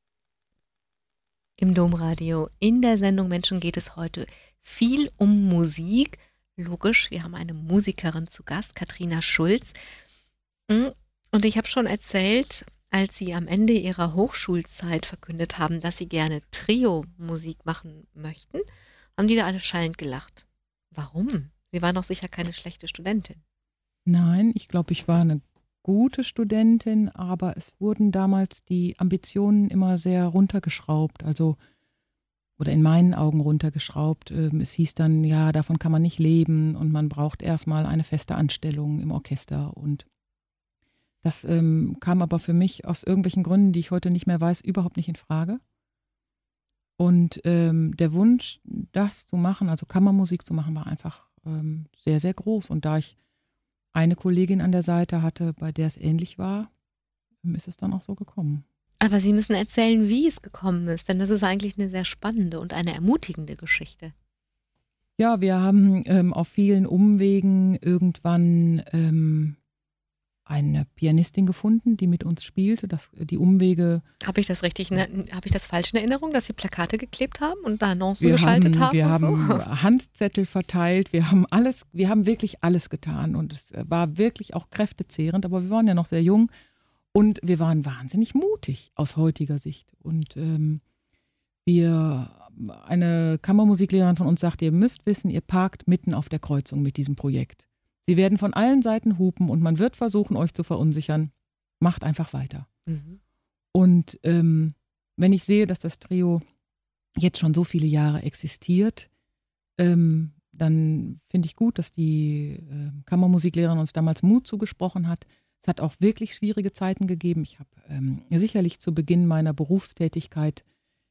Im Domradio in der Sendung Menschen geht es heute viel um Musik. Logisch, wir haben eine Musikerin zu Gast, Katrina Schulz. Und ich habe schon erzählt, als Sie am Ende Ihrer Hochschulzeit verkündet haben, dass Sie gerne Trio-Musik machen möchten, haben die da alle schallend gelacht. Warum? Sie waren doch sicher keine schlechte Studentin. Nein, ich glaube, ich war eine gute Studentin, aber es wurden damals die Ambitionen immer sehr runtergeschraubt, oder in meinen Augen runtergeschraubt. Es hieß dann, ja, davon kann man nicht leben und man braucht erstmal eine feste Anstellung im Orchester. Und das kam aber für mich aus irgendwelchen Gründen, die ich heute nicht mehr weiß, überhaupt nicht in Frage. Und der Wunsch, das zu machen, also Kammermusik zu machen, war einfach sehr, sehr groß. Und da ich eine Kollegin an der Seite hatte, bei der es ähnlich war, ist es dann auch so gekommen. Aber Sie müssen erzählen, wie es gekommen ist, denn das ist eigentlich eine sehr spannende und eine ermutigende Geschichte. Ja, wir haben auf vielen Umwegen irgendwann eine Pianistin gefunden, die mit uns spielte. Die Umwege. Habe ich das falsch in Erinnerung, dass Sie Plakate geklebt haben und da Annoncen geschaltet haben? Wir haben Handzettel verteilt, wir haben wirklich alles getan und es war wirklich auch kräftezehrend, aber wir waren ja noch sehr jung und wir waren wahnsinnig mutig aus heutiger Sicht. Und eine Kammermusiklehrerin von uns sagte, ihr müsst wissen, ihr parkt mitten auf der Kreuzung mit diesem Projekt. Sie werden von allen Seiten hupen und man wird versuchen, euch zu verunsichern. Macht einfach weiter. Und wenn ich sehe, dass das Trio jetzt schon so viele Jahre existiert, dann finde ich gut, dass die Kammermusiklehrerin uns damals Mut zugesprochen hat. Es hat auch wirklich schwierige Zeiten gegeben. Ich habe sicherlich zu Beginn meiner Berufstätigkeit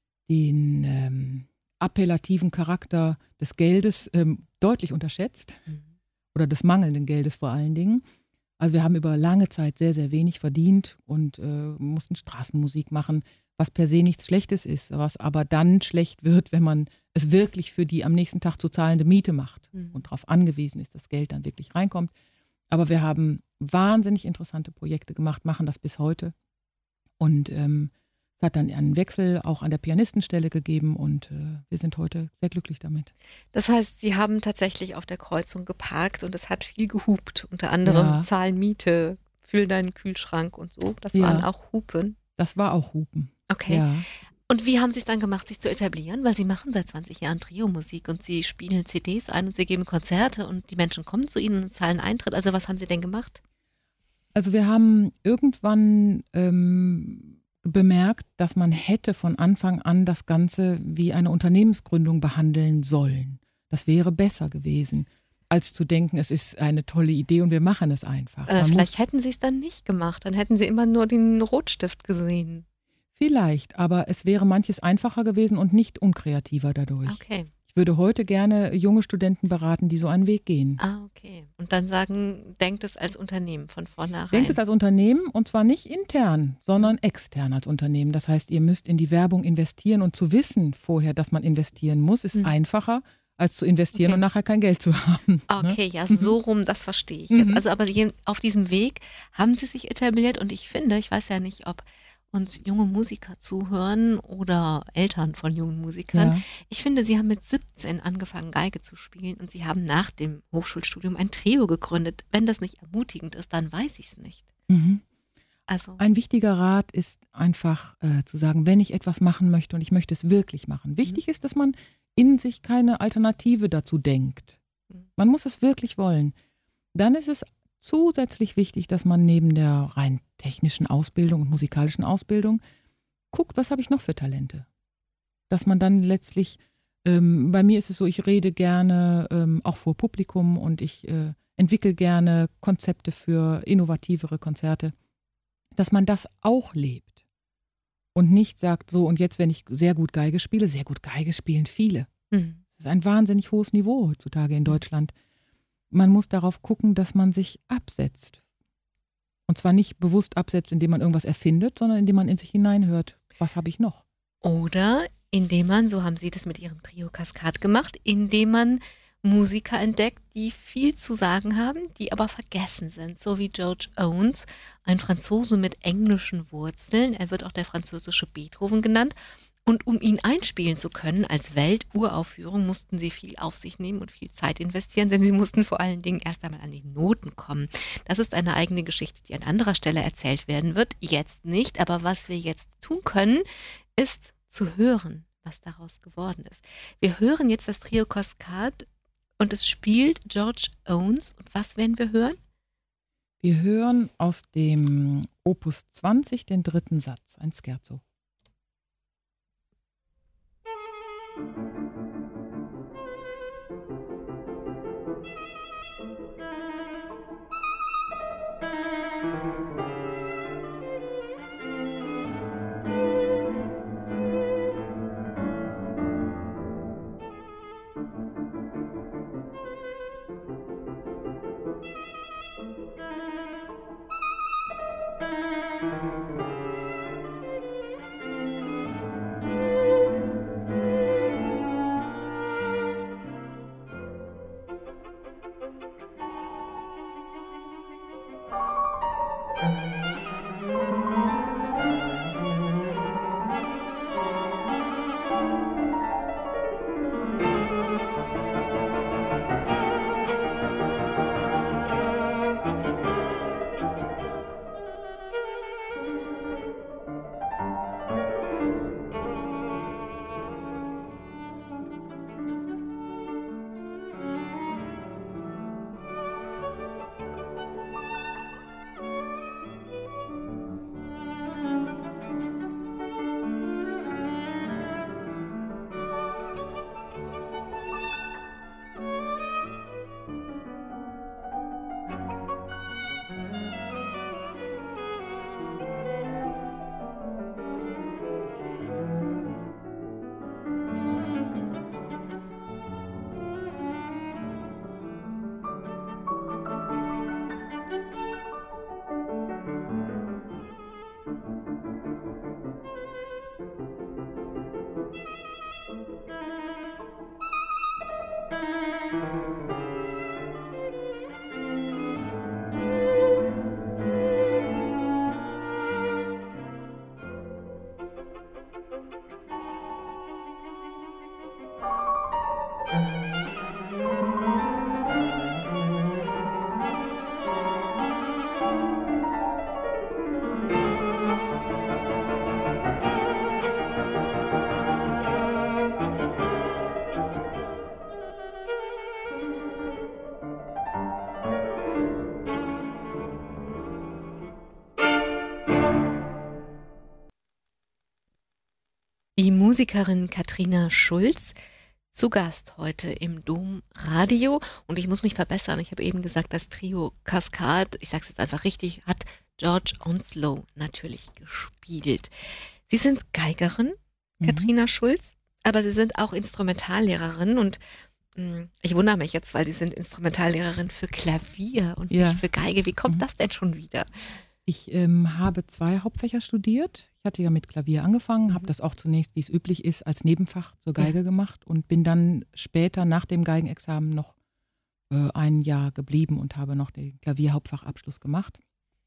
den appellativen Charakter des Geldes deutlich unterschätzt. Oder des mangelnden Geldes vor allen Dingen. Also wir haben über lange Zeit sehr, sehr wenig verdient und mussten Straßenmusik machen, was per se nichts Schlechtes ist, was aber dann schlecht wird, wenn man es wirklich für die am nächsten Tag zu zahlende Miete macht und darauf angewiesen ist, dass Geld dann wirklich reinkommt. Aber wir haben wahnsinnig interessante Projekte gemacht, machen das bis heute. Und es hat dann einen Wechsel auch an der Pianistenstelle gegeben und wir sind heute sehr glücklich damit. Das heißt, Sie haben tatsächlich auf der Kreuzung geparkt und es hat viel gehupt, unter anderem Zahlen Miete, füll deinen Kühlschrank und so. Das waren auch Hupen. Das war auch Hupen. Okay. Ja. Und wie haben Sie es dann gemacht, sich zu etablieren? Weil Sie machen seit 20 Jahren Trio-Musik und Sie spielen CDs ein und Sie geben Konzerte und die Menschen kommen zu Ihnen und zahlen Eintritt. Also was haben Sie denn gemacht? Also wir haben irgendwann bemerkt, dass man hätte von Anfang an das Ganze wie eine Unternehmensgründung behandeln sollen. Das wäre besser gewesen, als zu denken, es ist eine tolle Idee und wir machen es einfach. Vielleicht hätten Sie es dann nicht gemacht, dann hätten Sie immer nur den Rotstift gesehen. Vielleicht, aber es wäre manches einfacher gewesen und nicht unkreativer dadurch. Okay. Ich würde heute gerne junge Studenten beraten, die so einen Weg gehen. Okay. Und dann sagen, denkt es als Unternehmen von vornherein. Denkt es als Unternehmen und zwar nicht intern, sondern extern als Unternehmen. Das heißt, ihr müsst in die Werbung investieren und zu wissen vorher, dass man investieren muss, ist einfacher, als zu investieren und nachher kein Geld zu haben. Okay, ja, so rum, das verstehe ich jetzt. Also aber auf diesem Weg haben Sie sich etabliert und ich finde, ich weiß ja nicht, ob uns junge Musiker zuhören oder Eltern von jungen Musikern. Ja. Ich finde, Sie haben mit 17 angefangen, Geige zu spielen und Sie haben nach dem Hochschulstudium ein Trio gegründet. Wenn das nicht ermutigend ist, dann weiß ich es nicht. Also. Ein wichtiger Rat ist einfach zu sagen, wenn ich etwas machen möchte und ich möchte es wirklich machen. Wichtig ist, dass man in sich keine Alternative dazu denkt. Man muss es wirklich wollen. Dann ist es zusätzlich wichtig, dass man neben der rein technischen Ausbildung und musikalischen Ausbildung guckt, was habe ich noch für Talente. Dass man dann letztlich, bei mir ist es so, ich rede gerne auch vor Publikum und ich entwickle gerne Konzepte für innovativere Konzerte, dass man das auch lebt und nicht sagt, so und jetzt, wenn ich sehr gut Geige spielen viele. Mhm. Das ist ein wahnsinnig hohes Niveau heutzutage in Deutschland. Man muss darauf gucken, dass man sich absetzt. Und zwar nicht bewusst absetzt, indem man irgendwas erfindet, sondern indem man in sich hineinhört, was habe ich noch? Oder indem man, so haben Sie das mit Ihrem Trio Kaskad gemacht, indem man Musiker entdeckt, die viel zu sagen haben, die aber vergessen sind. So wie George Owens, ein Franzose mit englischen Wurzeln. Er wird auch der französische Beethoven genannt. Und um ihn einspielen zu können als Welturaufführung, mussten sie viel auf sich nehmen und viel Zeit investieren, denn sie mussten vor allen Dingen erst einmal an die Noten kommen. Das ist eine eigene Geschichte, die an anderer Stelle erzählt werden wird. Jetzt nicht, aber was wir jetzt tun können, ist zu hören, was daraus geworden ist. Wir hören jetzt das Trio Kaskad und es spielt George Owens. Und was werden wir hören? Wir hören aus dem Opus 20 den 3. Satz, ein Scherzo. Die Musikerin Katrina Schulz, zu Gast heute im Domradio. Und ich muss mich verbessern, ich habe eben gesagt, das Trio Kaskad, ich sage es jetzt einfach richtig, hat George Onslow natürlich gespielt. Sie sind Geigerin, Katrina Schulz, aber Sie sind auch Instrumentallehrerin und ich wundere mich jetzt, weil Sie sind Instrumentallehrerin für Klavier und nicht für Geige. Wie kommt das denn schon wieder? Ich habe 2 Hauptfächer studiert. Ich hatte ja mit Klavier angefangen, habe das auch zunächst, wie es üblich ist, als Nebenfach zur Geige gemacht und bin dann später nach dem Geigenexamen noch ein Jahr geblieben und habe noch den Klavierhauptfachabschluss gemacht.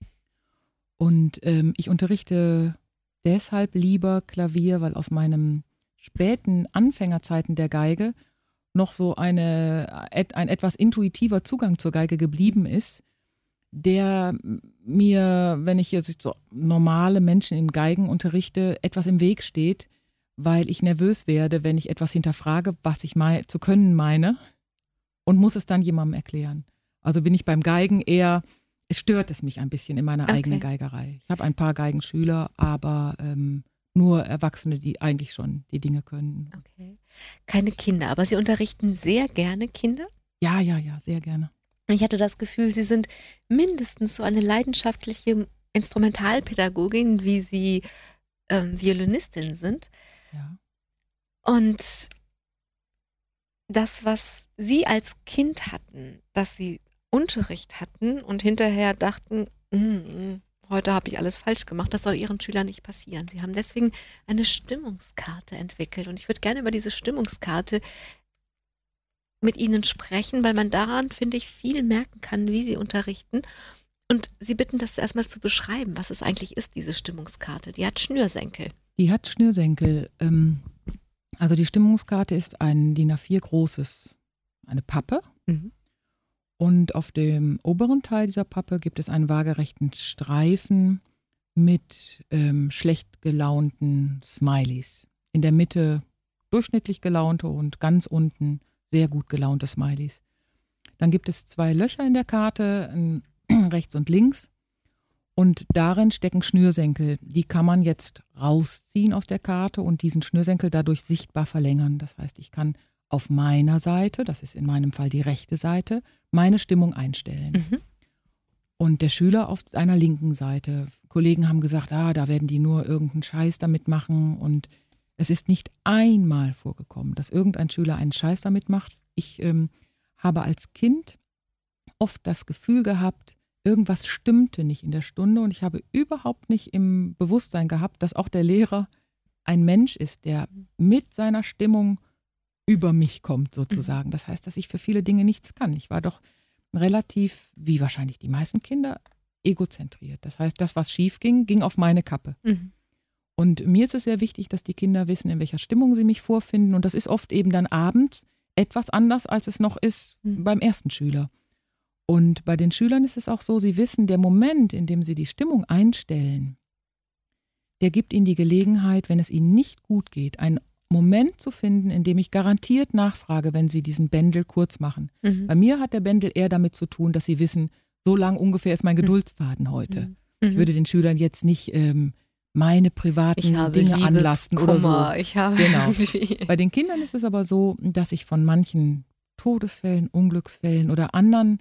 Und ich unterrichte deshalb lieber Klavier, weil aus meinen späten Anfängerzeiten der Geige noch so ein etwas intuitiver Zugang zur Geige geblieben ist, der mir, wenn ich jetzt so normale Menschen im Geigen unterrichte, etwas im Weg steht, weil ich nervös werde, wenn ich etwas hinterfrage, was ich zu können meine und muss es dann jemandem erklären. Also bin ich beim Geigen eher, es stört es mich ein bisschen in meiner eigenen Geigerei. Ich habe ein paar Geigenschüler, aber nur Erwachsene, die eigentlich schon die Dinge können. Okay. Keine Kinder, aber Sie unterrichten sehr gerne Kinder? Ja, sehr gerne. Ich hatte das Gefühl, Sie sind mindestens so eine leidenschaftliche Instrumentalpädagogin, wie Sie Violinistin sind. Ja. Und das, was Sie als Kind hatten, dass Sie Unterricht hatten und hinterher dachten, heute habe ich alles falsch gemacht, das soll Ihren Schülern nicht passieren. Sie haben deswegen eine Stimmungskarte entwickelt. Und ich würde gerne über diese Stimmungskarte mit Ihnen sprechen, weil man daran, finde ich, viel merken kann, wie Sie unterrichten. Und Sie bitten, das erstmal zu beschreiben, was es eigentlich ist, diese Stimmungskarte. Die hat Schnürsenkel. Die hat Schnürsenkel. Also die Stimmungskarte ist ein DIN A4 großes, eine Pappe. Mhm. Und auf dem oberen Teil dieser Pappe gibt es einen waagerechten Streifen mit schlecht gelaunten Smileys. In der Mitte durchschnittlich gelaunte und ganz unten sehr gut gelaunte Smileys. Dann gibt es 2 Löcher in der Karte, rechts und links. Und darin stecken Schnürsenkel. Die kann man jetzt rausziehen aus der Karte und diesen Schnürsenkel dadurch sichtbar verlängern. Das heißt, ich kann auf meiner Seite, das ist in meinem Fall die rechte Seite, meine Stimmung einstellen. Mhm. Und der Schüler auf seiner linken Seite. Kollegen haben gesagt, da werden die nur irgendeinen Scheiß damit machen. Und es ist nicht einmal vorgekommen, dass irgendein Schüler einen Scheiß damit macht. Ich habe als Kind oft das Gefühl gehabt, irgendwas stimmte nicht in der Stunde und ich habe überhaupt nicht im Bewusstsein gehabt, dass auch der Lehrer ein Mensch ist, der mit seiner Stimmung über mich kommt sozusagen. Das heißt, dass ich für viele Dinge nichts kann. Ich war doch relativ, wie wahrscheinlich die meisten Kinder, egozentriert. Das heißt, das, was schief ging, ging auf meine Kappe. Mhm. Und mir ist es sehr wichtig, dass die Kinder wissen, in welcher Stimmung sie mich vorfinden. Und das ist oft eben dann abends etwas anders, als es noch ist beim ersten Schüler. Und bei den Schülern ist es auch so, sie wissen, der Moment, in dem sie die Stimmung einstellen, der gibt ihnen die Gelegenheit, wenn es ihnen nicht gut geht, einen Moment zu finden, in dem ich garantiert nachfrage, wenn sie diesen Bändel kurz machen. Mhm. Bei mir hat der Bändel eher damit zu tun, dass sie wissen, so lang ungefähr ist mein Geduldsfaden heute. Mhm. Ich würde den Schülern jetzt nicht meine privaten Dinge anlasten oder so. Ich habe Genau. Bei den Kindern ist es aber so, dass ich von manchen Todesfällen, Unglücksfällen oder anderen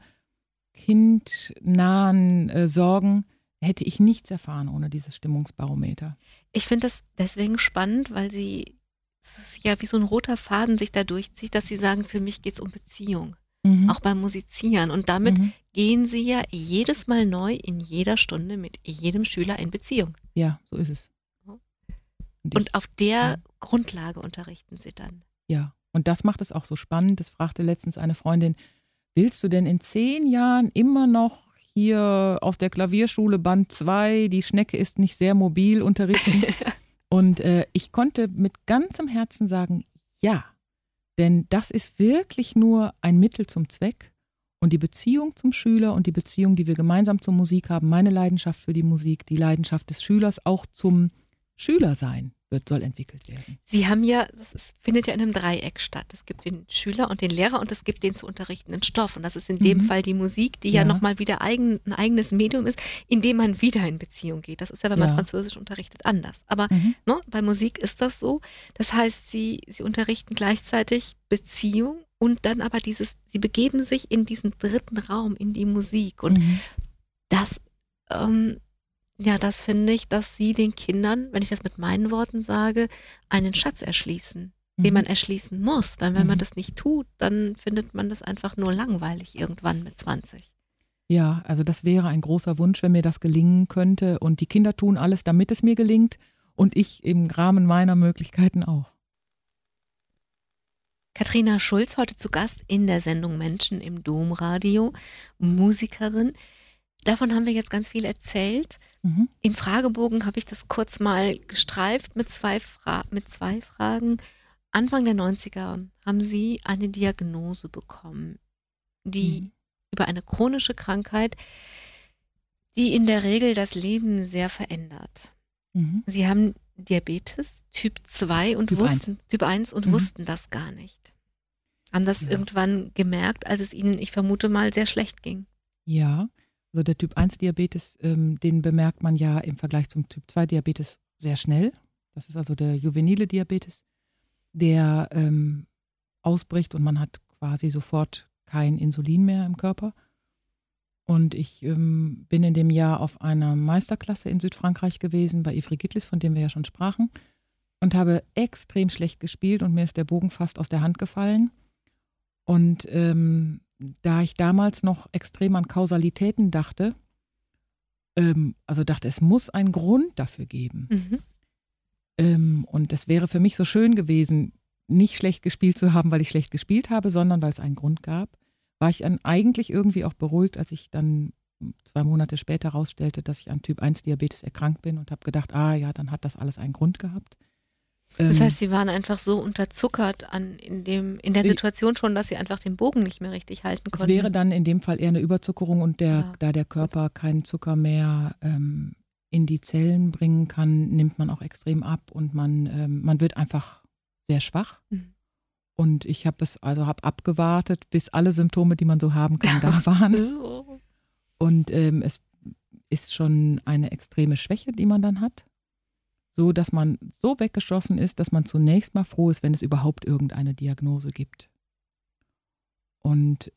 kindnahen Sorgen hätte ich nichts erfahren ohne dieses Stimmungsbarometer. Ich finde das deswegen spannend, weil es ist ja wie so ein roter Faden sich da durchzieht, dass Sie sagen, für mich geht es um Beziehung, auch beim Musizieren. Und damit gehen Sie ja jedes Mal neu in jeder Stunde mit jedem Schüler in Beziehung. Ja, so ist es. Und auf der Grundlage unterrichten Sie dann. Ja, und das macht es auch so spannend. Das fragte letztens eine Freundin, willst du denn in 10 Jahren immer noch hier aus der Klavierschule Band 2, die Schnecke ist nicht sehr mobil, unterrichten? Und ich konnte mit ganzem Herzen sagen, ja, denn das ist wirklich nur ein Mittel zum Zweck. Und die Beziehung zum Schüler und die Beziehung, die wir gemeinsam zur Musik haben, meine Leidenschaft für die Musik, die Leidenschaft des Schülers auch zum Schülersein soll entwickelt werden. Sie haben ja, findet ja in einem Dreieck statt. Es gibt den Schüler und den Lehrer und es gibt den zu unterrichtenden Stoff. Und das ist in dem Fall die Musik, die ja nochmal wieder ein eigenes Medium ist, in dem man wieder in Beziehung geht. Das ist ja, wenn man Französisch unterrichtet, anders. Aber bei Musik ist das so. Das heißt, Sie unterrichten gleichzeitig Beziehung und dann aber Sie begeben sich in diesen dritten Raum, in die Musik. Und das das finde ich, dass Sie den Kindern, wenn ich das mit meinen Worten sage, einen Schatz erschließen, den man erschließen muss. Weil wenn man das nicht tut, dann findet man das einfach nur langweilig irgendwann mit 20. Ja, also das wäre ein großer Wunsch, wenn mir das gelingen könnte. Und die Kinder tun alles, damit es mir gelingt. Und ich im Rahmen meiner Möglichkeiten auch. Katrina Schulz, heute zu Gast in der Sendung Menschen im Domradio, Musikerin. Davon haben wir jetzt ganz viel erzählt. Im Fragebogen habe ich das kurz mal gestreift mit zwei Fragen. Anfang der 90er haben Sie eine Diagnose bekommen, die über eine chronische Krankheit, die in der Regel das Leben sehr verändert. Sie haben Diabetes Typ 2 und Typ 1 und wussten das gar nicht. Haben das irgendwann gemerkt, als es Ihnen, ich vermute mal, sehr schlecht ging. Ja. Also der Typ 1 Diabetes, den bemerkt man ja im Vergleich zum Typ 2 Diabetes sehr schnell. Das ist also der juvenile Diabetes, der ausbricht und man hat quasi sofort kein Insulin mehr im Körper. Und ich bin in dem Jahr auf einer Meisterklasse in Südfrankreich gewesen, bei Ivry Gitlis, von dem wir ja schon sprachen, und habe extrem schlecht gespielt und mir ist der Bogen fast aus der Hand gefallen. Und da ich damals noch extrem an Kausalitäten dachte, es muss einen Grund dafür geben. Und es wäre für mich so schön gewesen, nicht schlecht gespielt zu haben, weil ich schlecht gespielt habe, sondern weil es einen Grund gab, war ich dann eigentlich irgendwie auch beruhigt, als ich dann 2 Monate später herausstellte, dass ich an Typ-1-Diabetes erkrankt bin und habe gedacht, dann hat das alles einen Grund gehabt. Das heißt, Sie waren einfach so unterzuckert in der Situation schon, dass Sie einfach den Bogen nicht mehr richtig halten konnten. Es wäre dann in dem Fall eher eine Überzuckerung und da der Körper keinen Zucker mehr in die Zellen bringen kann, nimmt man auch extrem ab und man wird einfach sehr schwach. Und ich habe abgewartet, bis alle Symptome, die man so haben kann, da waren. Und es ist schon eine extreme Schwäche, die man dann hat. So, dass man so weggeschossen ist, dass man zunächst mal froh ist, wenn es überhaupt irgendeine Diagnose gibt. Und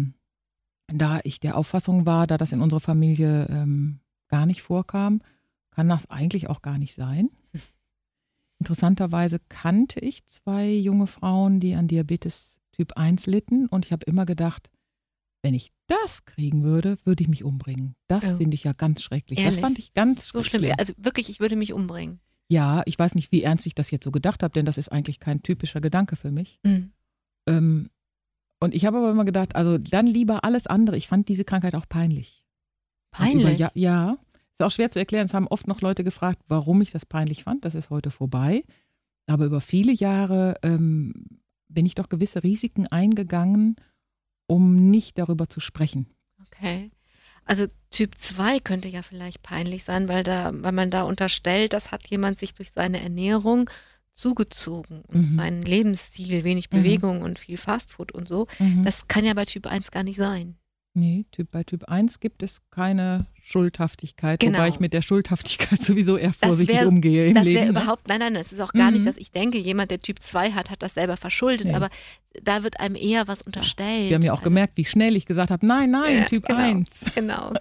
da ich der Auffassung war, da das in unserer Familie gar nicht vorkam, kann das eigentlich auch gar nicht sein. Interessanterweise kannte ich 2 junge Frauen, die an Diabetes Typ 1 litten und ich habe immer gedacht, wenn ich das kriegen würde, würde ich mich umbringen. Das finde ich ja ganz schrecklich. Ehrlich? Das fand ich ganz so schlimm. Also wirklich, ich würde mich umbringen. Ja, ich weiß nicht, wie ernst ich das jetzt so gedacht habe, denn das ist eigentlich kein typischer Gedanke für mich. Und ich habe aber immer gedacht, also dann lieber alles andere. Ich fand diese Krankheit auch peinlich. Peinlich? Ja. Ist auch schwer zu erklären. Es haben oft noch Leute gefragt, warum ich das peinlich fand. Das ist heute vorbei. Aber über viele Jahre bin ich doch gewisse Risiken eingegangen, um nicht darüber zu sprechen. Okay. Also Typ 2 könnte ja vielleicht peinlich sein, weil man da unterstellt, das hat jemand sich durch seine Ernährung zugezogen und seinen Lebensstil, wenig Bewegung und viel Fastfood und so. Das kann ja bei Typ 1 gar nicht sein. Nee, bei Typ 1 gibt es keine Schuldhaftigkeit, Genau. Wobei ich mit der Schuldhaftigkeit sowieso eher vorsichtig umgehe im das Leben. Das wäre überhaupt, nein, es ist auch gar nicht, dass ich denke, jemand, der Typ 2 hat das selber verschuldet, Nee. aber da wird einem eher was unterstellt. Sie haben ja auch gemerkt, wie schnell ich gesagt habe, nein, Typ genau, 1. Genau.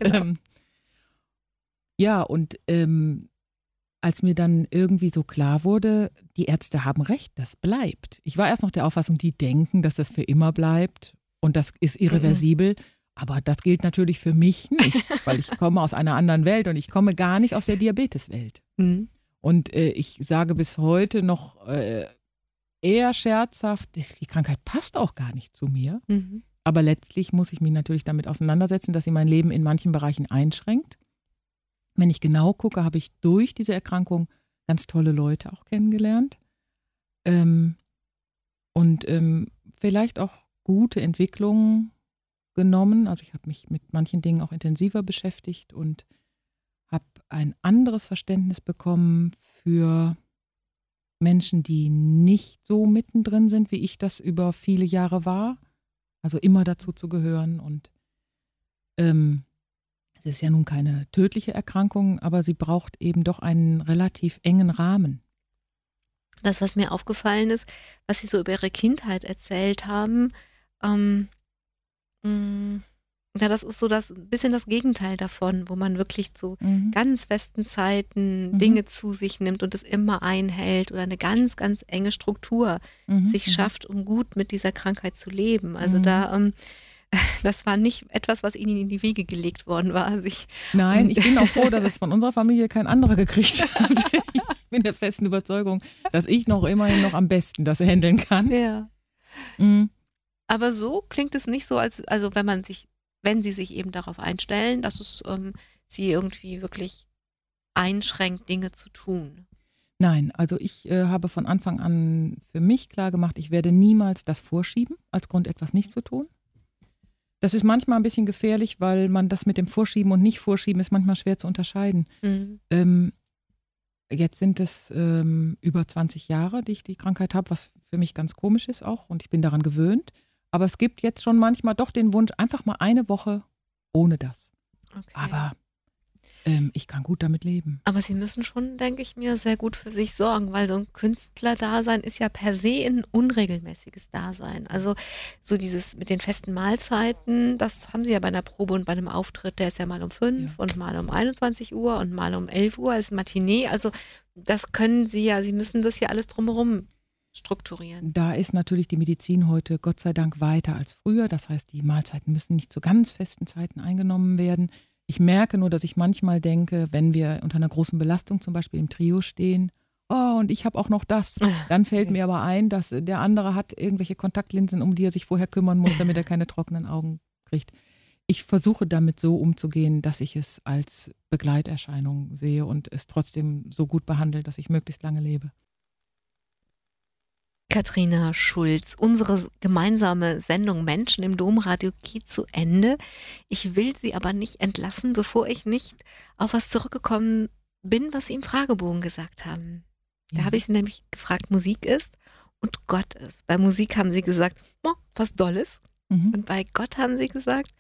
Ja, und als mir dann irgendwie so klar wurde, die Ärzte haben recht, das bleibt. Ich war erst noch der Auffassung, die denken, dass das für immer bleibt und das ist irreversibel. Aber das gilt natürlich für mich nicht, weil ich komme aus einer anderen Welt und ich komme gar nicht aus der Diabeteswelt. Und ich sage bis heute noch eher scherzhaft, die Krankheit passt auch gar nicht zu mir. Aber letztlich muss ich mich natürlich damit auseinandersetzen, dass sie mein Leben in manchen Bereichen einschränkt. Wenn ich genau gucke, habe ich durch diese Erkrankung ganz tolle Leute auch kennengelernt. Und vielleicht auch gute Entwicklungen genommen. Also ich habe mich mit manchen Dingen auch intensiver beschäftigt und habe ein anderes Verständnis bekommen für Menschen, die nicht so mittendrin sind, wie ich das über viele Jahre war. Also immer dazu zu gehören. Und es ist ja nun keine tödliche Erkrankung, aber sie braucht eben doch einen relativ engen Rahmen. Das, was mir aufgefallen ist, was Sie so über Ihre Kindheit erzählt haben, ja, das ist so ein bisschen das Gegenteil davon, wo man wirklich zu ganz festen Zeiten Dinge zu sich nimmt und es immer einhält oder eine ganz, ganz enge Struktur sich schafft, um gut mit dieser Krankheit zu leben. Also das war nicht etwas, was Ihnen in die Wiege gelegt worden war. Nein, ich bin auch froh, dass es von unserer Familie kein anderer gekriegt hat. Ich bin der festen Überzeugung, dass ich immerhin noch am besten das handeln kann. Ja. Aber so klingt es nicht so, also wenn Sie sich eben darauf einstellen, dass es Sie irgendwie wirklich einschränkt, Dinge zu tun. Nein, also ich habe von Anfang an für mich klar gemacht, ich werde niemals das vorschieben, als Grund etwas nicht zu tun. Das ist manchmal ein bisschen gefährlich, weil man das mit dem Vorschieben und Nicht-Vorschieben ist manchmal schwer zu unterscheiden. Jetzt sind es über 20 Jahre, die ich die Krankheit habe, was für mich ganz komisch ist auch und ich bin daran gewöhnt. Aber es gibt jetzt schon manchmal doch den Wunsch, einfach mal eine Woche ohne das. Okay. Aber ich kann gut damit leben. Aber Sie müssen schon, denke ich mir, sehr gut für sich sorgen, weil so ein Künstlerdasein ist ja per se ein unregelmäßiges Dasein. Also so dieses mit den festen Mahlzeiten, das haben Sie ja bei einer Probe und bei einem Auftritt, der ist ja mal um 5 und mal um 21 Uhr und mal um 11 Uhr als Matinee. Also das können Sie ja, Sie müssen das ja alles drumherum strukturieren. Da ist natürlich die Medizin heute Gott sei Dank weiter als früher. Das heißt, die Mahlzeiten müssen nicht zu ganz festen Zeiten eingenommen werden. Ich merke nur, dass ich manchmal denke, wenn wir unter einer großen Belastung zum Beispiel im Trio stehen, oh, und ich habe auch noch das, dann fällt mir aber ein, dass der andere hat irgendwelche Kontaktlinsen, um die er sich vorher kümmern muss, damit er keine trockenen Augen kriegt. Ich versuche damit so umzugehen, dass ich es als Begleiterscheinung sehe und es trotzdem so gut behandle, dass ich möglichst lange lebe. Katrina Schulz, unsere gemeinsame Sendung Menschen im Domradio geht zu Ende. Ich will Sie aber nicht entlassen, bevor ich nicht auf was zurückgekommen bin, was Sie im Fragebogen gesagt haben. Da habe ich Sie nämlich gefragt, Musik ist und Gott ist. Bei Musik haben Sie gesagt, oh, was Dolles. Und bei Gott haben Sie gesagt,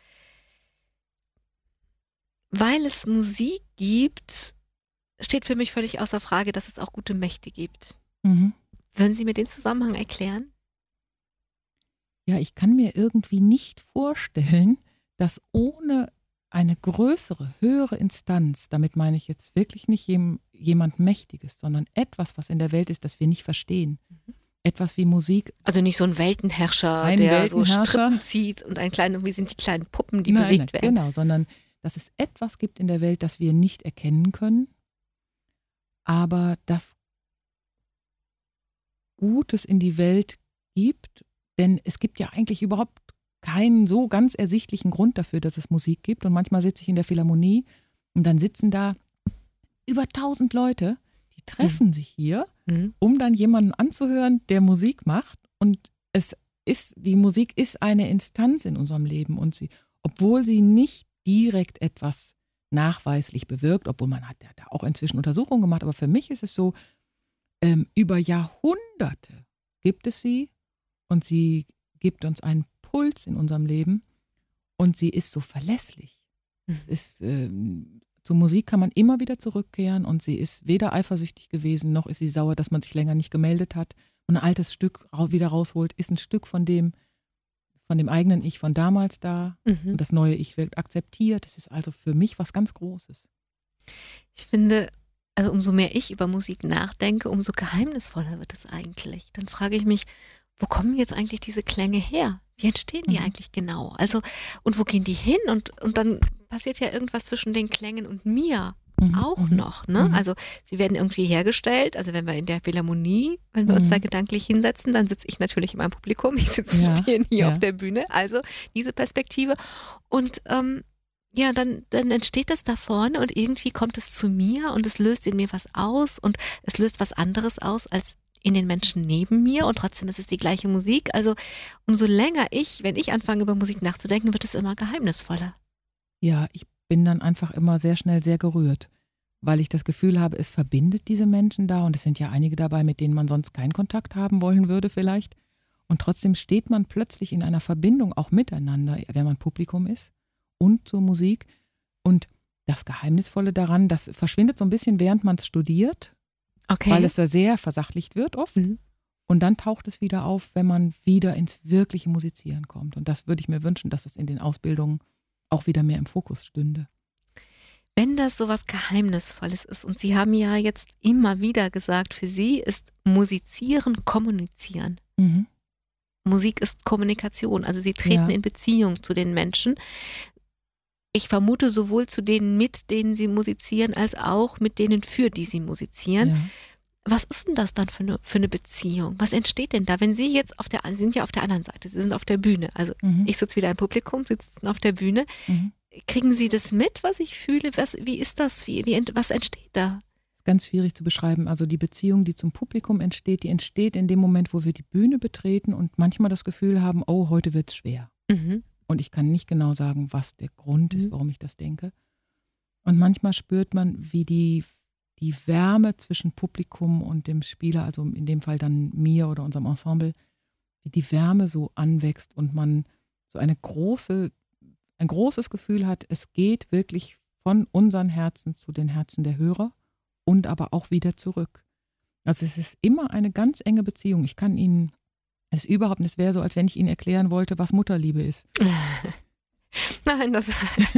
weil es Musik gibt, steht für mich völlig außer Frage, dass es auch gute Mächte gibt. Würden Sie mir den Zusammenhang erklären? Ja, ich kann mir irgendwie nicht vorstellen, dass ohne eine größere, höhere Instanz, damit meine ich jetzt wirklich nicht jemand Mächtiges, sondern etwas, was in der Welt ist, das wir nicht verstehen. Etwas wie Musik. Also nicht so ein Weltenherrscher, der so Strippen zieht und wie sind die kleinen Puppen, die bewegt werden. Genau, sondern dass es etwas gibt in der Welt, das wir nicht erkennen können, aber das Gutes in die Welt gibt, denn es gibt ja eigentlich überhaupt keinen so ganz ersichtlichen Grund dafür, dass es Musik gibt. Und manchmal sitze ich in der Philharmonie und dann sitzen da über 1000 Leute, die treffen sich hier, um dann jemanden anzuhören, der Musik macht. Und die Musik ist eine Instanz in unserem Leben und obwohl sie nicht direkt etwas nachweislich bewirkt, obwohl man hat ja da auch inzwischen Untersuchungen gemacht, aber für mich ist es so, über Jahrhunderte gibt es sie und sie gibt uns einen Puls in unserem Leben und sie ist so verlässlich. Zur Musik kann man immer wieder zurückkehren und sie ist weder eifersüchtig gewesen, noch ist sie sauer, dass man sich länger nicht gemeldet hat. Und ein altes Stück wieder rausholt, ist ein Stück von dem eigenen Ich von damals da und das neue Ich wird akzeptiert. Das ist also für mich was ganz Großes. Ich finde, also umso mehr ich über Musik nachdenke, umso geheimnisvoller wird es eigentlich. Dann frage ich mich, wo kommen jetzt eigentlich diese Klänge her? Wie entstehen die eigentlich genau? Also, und wo gehen die hin? Und dann passiert ja irgendwas zwischen den Klängen und mir auch noch. Ne? Also sie werden irgendwie hergestellt. Also wenn wir in der Philharmonie, wenn wir uns da gedanklich hinsetzen, dann sitze ich natürlich in meinem Publikum. Ich stehe hier auf der Bühne. Also diese Perspektive. Und dann entsteht das da vorne und irgendwie kommt es zu mir und es löst in mir was aus und es löst was anderes aus als in den Menschen neben mir und trotzdem ist es die gleiche Musik. Also umso länger wenn ich anfange über Musik nachzudenken, wird es immer geheimnisvoller. Ja, ich bin dann einfach immer sehr schnell sehr gerührt, weil ich das Gefühl habe, es verbindet diese Menschen da und es sind ja einige dabei, mit denen man sonst keinen Kontakt haben wollen würde vielleicht. Und trotzdem steht man plötzlich in einer Verbindung auch miteinander, wenn man Publikum ist und zur Musik. Und das Geheimnisvolle daran, das verschwindet so ein bisschen, während man es studiert, weil es da sehr versachlicht wird oft. Und dann taucht es wieder auf, wenn man wieder ins wirkliche Musizieren kommt. Und das würde ich mir wünschen, dass es in den Ausbildungen auch wieder mehr im Fokus stünde. Wenn das so was Geheimnisvolles ist und Sie haben ja jetzt immer wieder gesagt, für Sie ist Musizieren Kommunizieren. Musik ist Kommunikation, also Sie treten in Beziehung zu den Menschen. Ich vermute sowohl zu denen, mit denen Sie musizieren, als auch mit denen, für die Sie musizieren. Ja. Was ist denn das dann für eine Beziehung? Was entsteht denn da, wenn Sie jetzt Sie sind ja auf der anderen Seite, Sie sind auf der Bühne. Also ich sitze wieder im Publikum, Sie sitzen auf der Bühne. Kriegen Sie das mit, was ich fühle? Wie ist das? Was entsteht da? Das ist ganz schwierig zu beschreiben. Also die Beziehung, die zum Publikum entsteht, die entsteht in dem Moment, wo wir die Bühne betreten und manchmal das Gefühl haben, oh, heute wird es schwer. Und ich kann nicht genau sagen, was der Grund ist, warum ich das denke. Und manchmal spürt man, wie die Wärme zwischen Publikum und dem Spieler, also in dem Fall dann mir oder unserem Ensemble, wie die Wärme so anwächst und man so ein großes Gefühl hat, es geht wirklich von unseren Herzen zu den Herzen der Hörer und aber auch wieder zurück. Also es ist immer eine ganz enge Beziehung. Ich kann Ihnen es überhaupt nicht, es wäre so, als wenn ich Ihnen erklären wollte, was Mutterliebe ist. Nein, das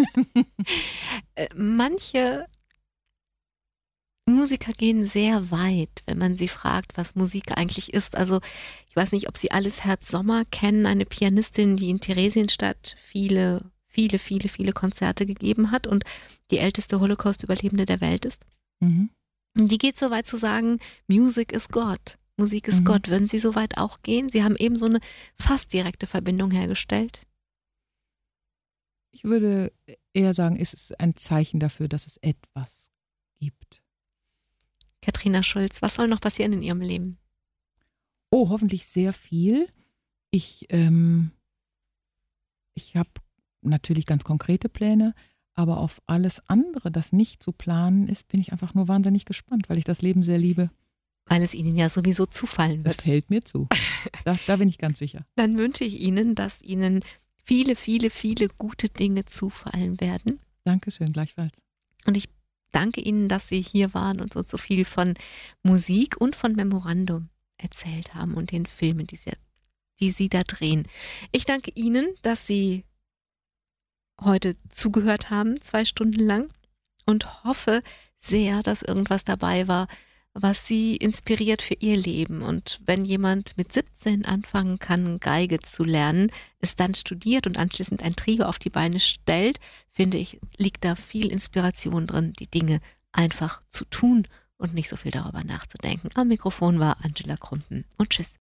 manche Musiker gehen sehr weit, wenn man sie fragt, was Musik eigentlich ist. Also ich weiß nicht, ob Sie Alice Sommer kennen, eine Pianistin, die in Theresienstadt viele Konzerte gegeben hat und die älteste Holocaust-Überlebende der Welt ist. Mhm. Die geht so weit zu sagen, Music is God. Musik ist Gott. Würden Sie so weit auch gehen? Sie haben eben so eine fast direkte Verbindung hergestellt. Ich würde eher sagen, es ist ein Zeichen dafür, dass es etwas gibt. Katrina Schulz, was soll noch passieren in Ihrem Leben? Oh, hoffentlich sehr viel. Ich habe natürlich ganz konkrete Pläne, aber auf alles andere, das nicht zu planen ist, bin ich einfach nur wahnsinnig gespannt, weil ich das Leben sehr liebe. Weil es Ihnen ja sowieso zufallen wird. Das fällt mir zu. Da bin ich ganz sicher. Dann wünsche ich Ihnen, dass Ihnen viele gute Dinge zufallen werden. Dankeschön, gleichfalls. Und ich danke Ihnen, dass Sie hier waren und uns so viel von Musik und von Memorandum erzählt haben und den Filmen, die Sie da drehen. Ich danke Ihnen, dass Sie heute zugehört haben, 2 Stunden lang, und hoffe sehr, dass irgendwas dabei war, was Sie inspiriert für Ihr Leben. Und wenn jemand mit 17 anfangen kann, Geige zu lernen, es dann studiert und anschließend ein Trio auf die Beine stellt, finde ich, liegt da viel Inspiration drin, die Dinge einfach zu tun und nicht so viel darüber nachzudenken. Am Mikrofon war Angela Krumpen und tschüss.